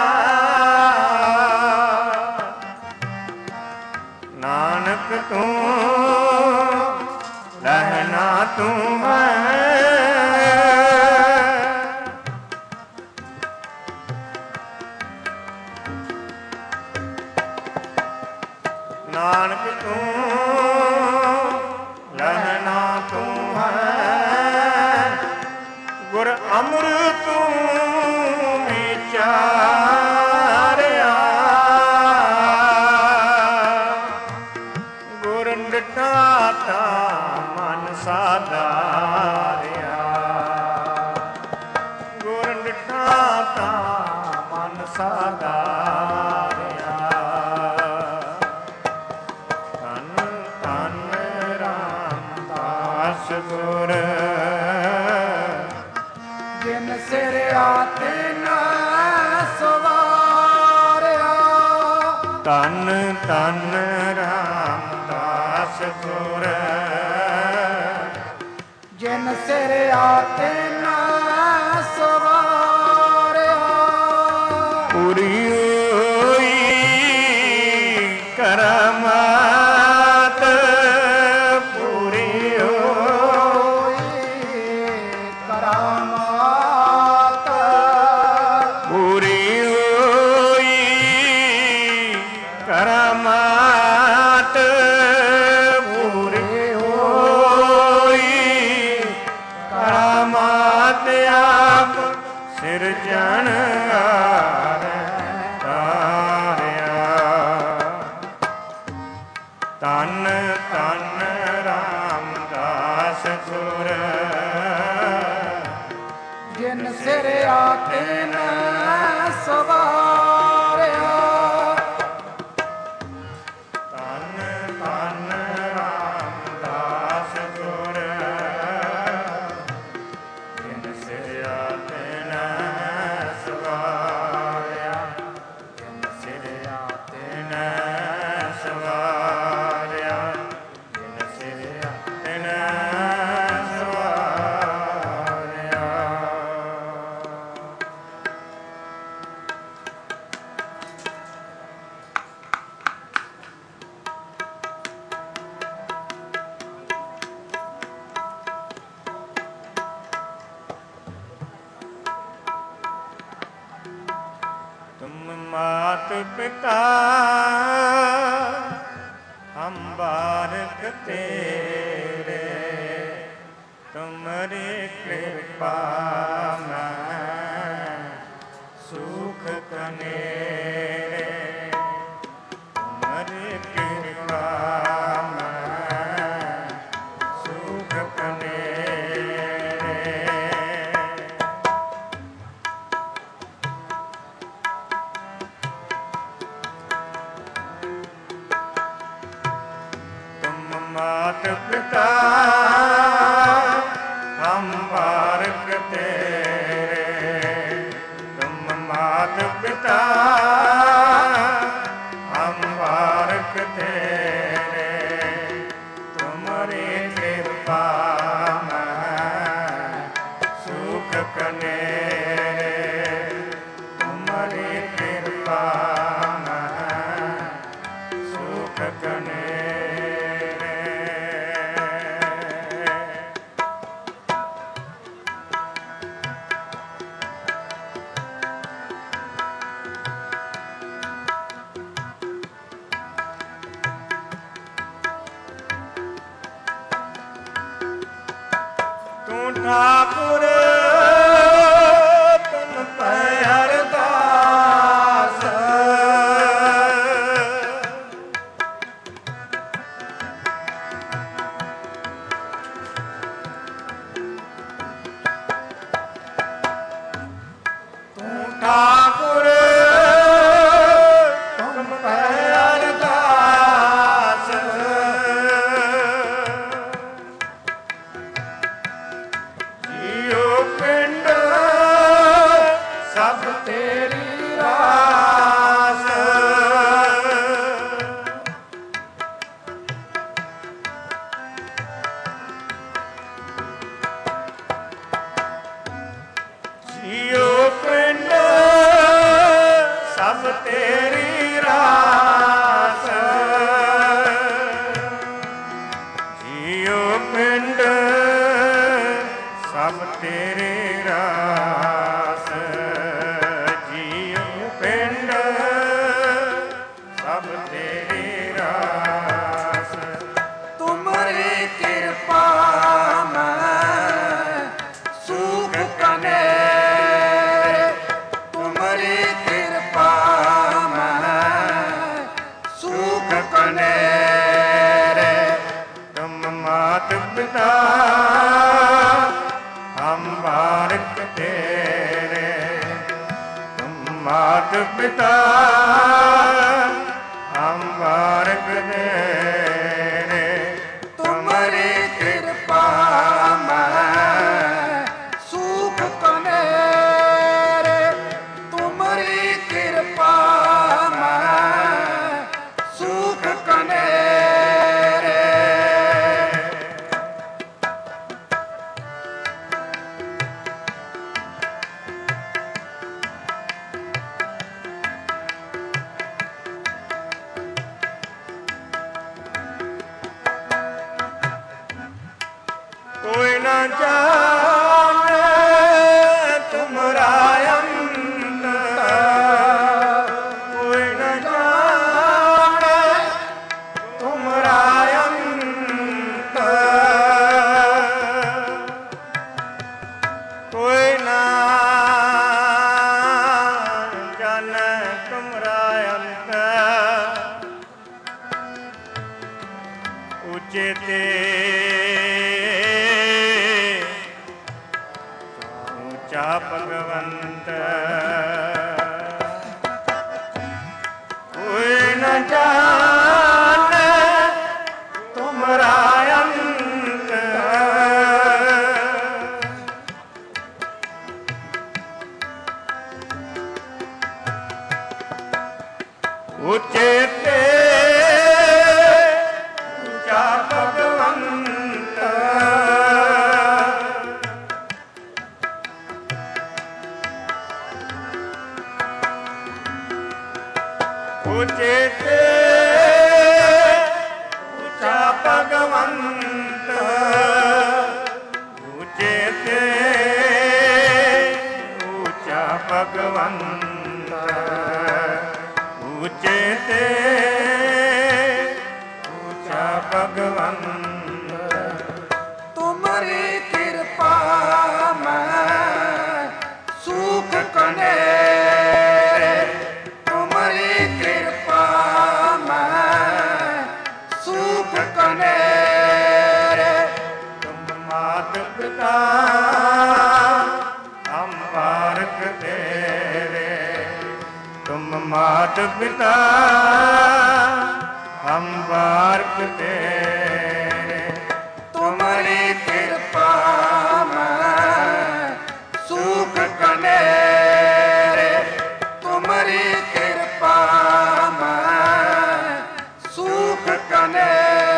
ਨਾਨਕ ਤੂੰ ਰਹਿਣਾ ਤੂੰ ਹੈ। ਨਾਨਕ ਤੂੰ ਰਹਿਣਾ ਤੂੰ ਹੈ। ਗੁਰ ਅੰਮ੍ਰਿਤ ਤੂੰ ਵਿਚਾਰਿਆ। ਗੁਰ ਡਿਠਾਤਾ ਮਨ ਸਾਧਾਰਿਆ। ਗੁਰ ਡਿਠਾਤਾ ਮਨ ਸਾਧਾਰਿਆ। ਧੰਨ ਧੰਨ ਰਾਮਦਾਸ ਗੁਰ ਜਿਨ ਸਿਰ ਆਤੇ ਨਾ ਸਵਾਰਿਆ। ਧੰਨ ਧੰਨ ਰਾਮਦਾਸ ਗੁਰ ਜਿਨ ਸਿਰ ਆਤੇ ਨਾ ਸਵਾਰਿਆ। ਪੂਰੀ ਹੋਈ ਕਰਮਾਤ ਪੂਰੀ ਹੋਈ ਕਰਾਮਾਤ। ਪੂਰੀ ਹੋਈ ਕਰਮਾਤ ਪੂਰੀ ਹੋਈ ਕਰਮਾਤ। ਆਪ ਸਿਰਜਣਹਾਰ ਤਾਰਿਆ। ਧੰਨ ਧੰਨ ਰਾਮਦਾਸ ਗੁਰ ਜਿਨ ਸਿਰ ਆਤੇ ਨਾ ਸਵਾਰਿਆ। ਧੰਨ ਧੰਨ ਰਾਮਦਾਸ ਗੁਰ ਜਿਨ ਸਿਰ ਆਤੇ ਨਾ ਸਵਾਰਿਆ। ਜਿਨ ਸਿਰ ਆਤੇ ਨਾ ਸਵਾਰਿਆ। ਜਿਨ ਸਿਰ ਆਤੇ ਨਾ ਸਵਾਰਿਆ। तुम मात पिता हम बारक तेरे। तुम्हारी कृपा में सुख कनेरे। तुम्हारी कृपा में सुख कनेरे। मात पिता हम बारक तेरे। तुम मात पिता हम बारक तेरे। तुम्हारी कृपा में सुख कनेरे। तुम्हारी कृपा में सुख कनेरे। ठाकुर तुम पे अरदास ठाकुर तुम पे अरदास जियो पिंड सब तेरी रास जियो पिंड सब तेरी रास जियो पिंड सब तेरी रास जियो पिंड सब तेरी रास तुम्हारी कृपा में सुख कने तुम्हारी कृपा में सुख कने तुम मात पिता हम बारक तेरे तुम मात पिता हम बारक तेरे तुम्हारी कृपा में सुख कने तुम्हारी कृपा में सुख कने कोई न जाने तुम्हारा अंत कोई न जाने तुम्हारा अंत कोई न जाने तुम्हारा अंत ऊंचे ते ऊंचा भगवंत कोई न जाने तुम्हारा अंत ऊंचे ते ऊंचा भगवंत ऊंचे ते ऊंचा भगवंत ऊंचे ते ऊंचा भगवंत ऊंचे ते ऊंचा भगवंत तुम्हारी कृपा में सुख कने तुम्हारी कृपा में सुख कने तुम मात पिता हम बारक तेरे तुम मात पिता हम बारक तेरे तुम्हारी कृपा में सुख कने तुम्हारी कृपा में सुख कने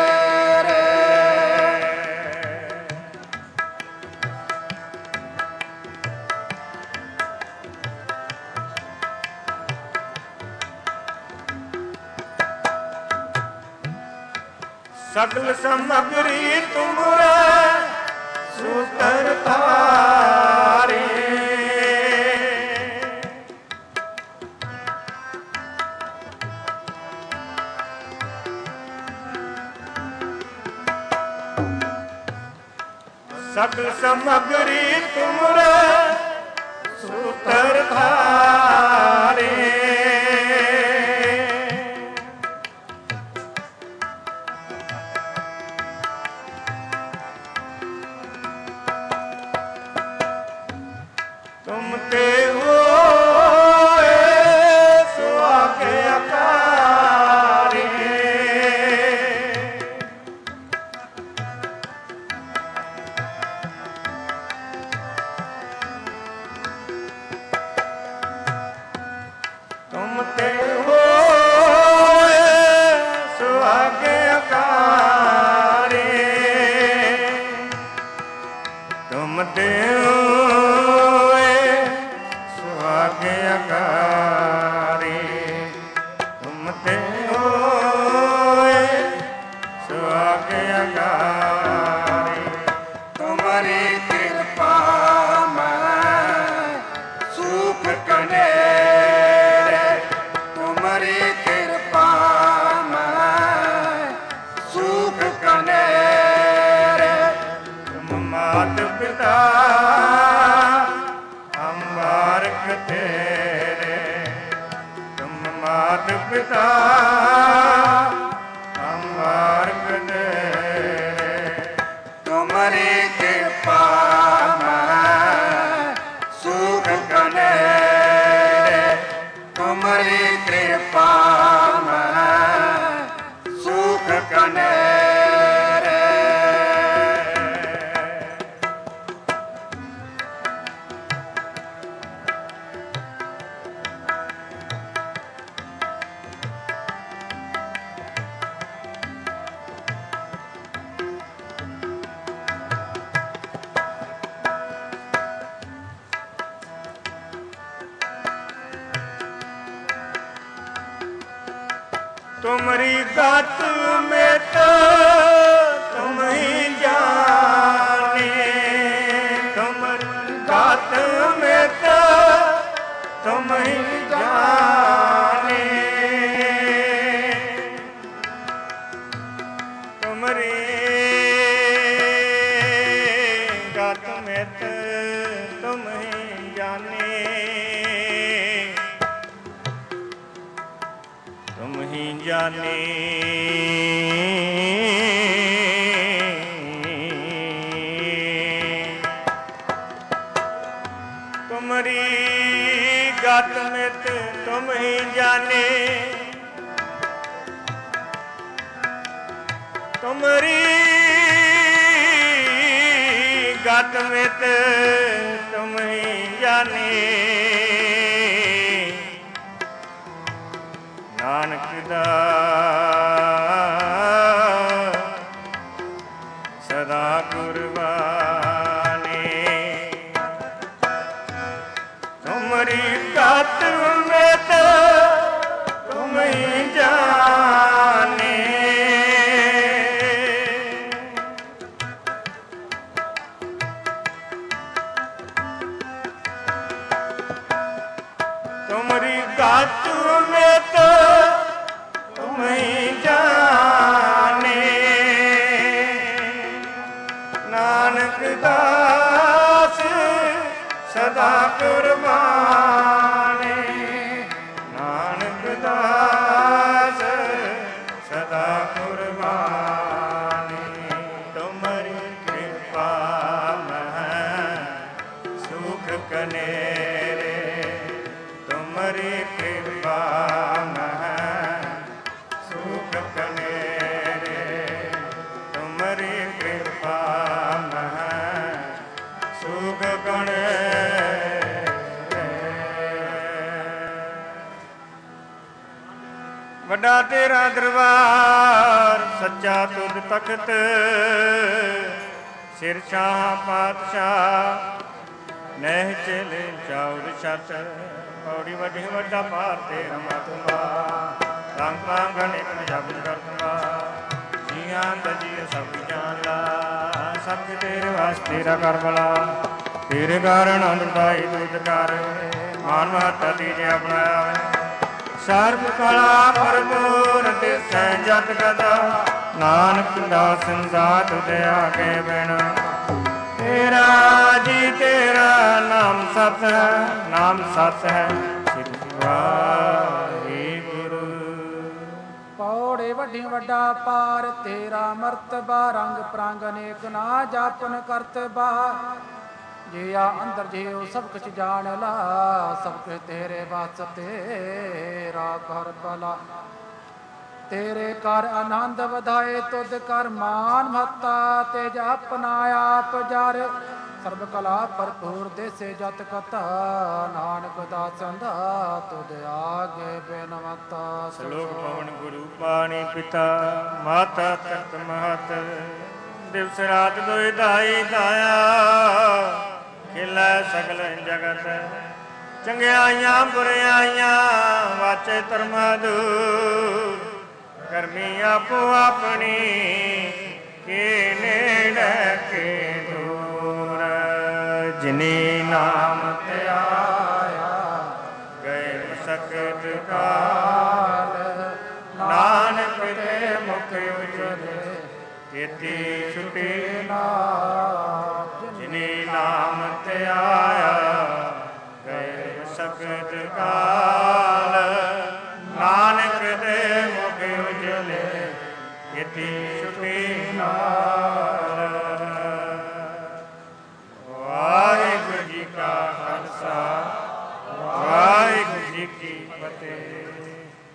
सकल सामग्री तुमरे सूत्र तारे सकल सामग्री तुमरे सूत्र तारे तुम ते हो कनेरे तुम्हारी कृपा में सुख कनेरे। तुम मात पिता हम बारक तेरे, तुम मात पिता हम बारक तेरे। तुम्हारी कृपा में सुख कनेरे तुम्हारी कृपा में सुख कनेरे। तुम्हारी गात में तो तुम ही जाने, तुम्हारी गात में तो तुम ही जाने। तुम्हारी गात में तो तुम ही जाने, तुम ही जाने। तुम्हारी गात में तुम ही जाने, तुम्हारी गात में तुम ही जाने। नानक दास सदा कुर्बानी, तुम्हारी गात में तो तुम ही जाने। तुम्हारी गात में तो तुम ही जाने। नानक दास सदा कुर्बाने, नानक दास सदा कुर्बाने। तुम्हारी कृपा में सुख कनेरे, तुम्हारी कृपा में सुख कनेरे, तुम्हारी कृपा में सुख कनेरे। वड्डा तेरा दरबार सच्चा तुद तख्त, सिर शाह पातशाह नह चले चौद छत। पौड़ी वड्डी वड्डा पार तेरा मातुआ, रंग पांगण एक जबन करतुआ। जियां तजिए सब जान ला, सब तेरे वास्ते रा कर भला। तेरे कारण अनुदाई दूत कर, मान महता दीजे अपनाया। सर्ब कला भरपूर तिसै जत गदा, नानक दासन दात दया के बिना। तेरा जी तेरा नाम सत है, नाम सत है श्री वाहिगुरु। पौड़े वड्डी वड्डा पार तेरा मर्तबा, रंग प्रांग अनेक ना जापन करतबा। जिया अंदर जियो सब कुछ जान ला, सब कुछ तेरे वास तेरा कर भला। तेरे कर आनंद वधाए तुद कर मान महता, तेज अपना आप जार सर्व कला भरपूर देसे जत कथा। नानक दासन दा तुद आगे बेनवता। श्लोक पवन गुरु पाणी पिता, माता तत महत। दिवस रात दोई दाई दाया, खिलै सगल जगत। चंगियाइयां बुरियाइयां वाचे धर्म दूर, करमी आपो अपनी के नेड़े के दूर। जिनी नाम ते आया ਸਕਤ ਕਾਲ, ਨਾਨਕ ਤੇ ਮੁਖ ਉਜਲੇ, ਕੀਤੀ ਛੁਟੀ ਨਾਮ। ਜਿਨੀ ਨਾਮ ਤੇ ਆਇਆ, ਗਏ ਸਕਤ ਕਾਲ, ਨਾਨਕ ਤੇ ਮੁਖ ਉਜਲੇ, ਕੀਤੀ ਛੁਟੀ ਨਾਮ। ਵਾਹਿਗੁਰੂ ਜੀ ਕਾ ਖਾਲਸਾ, ਵਾਹਿਗੁਰੂ ਜੀ ਕੀ ਫਤਿਹ।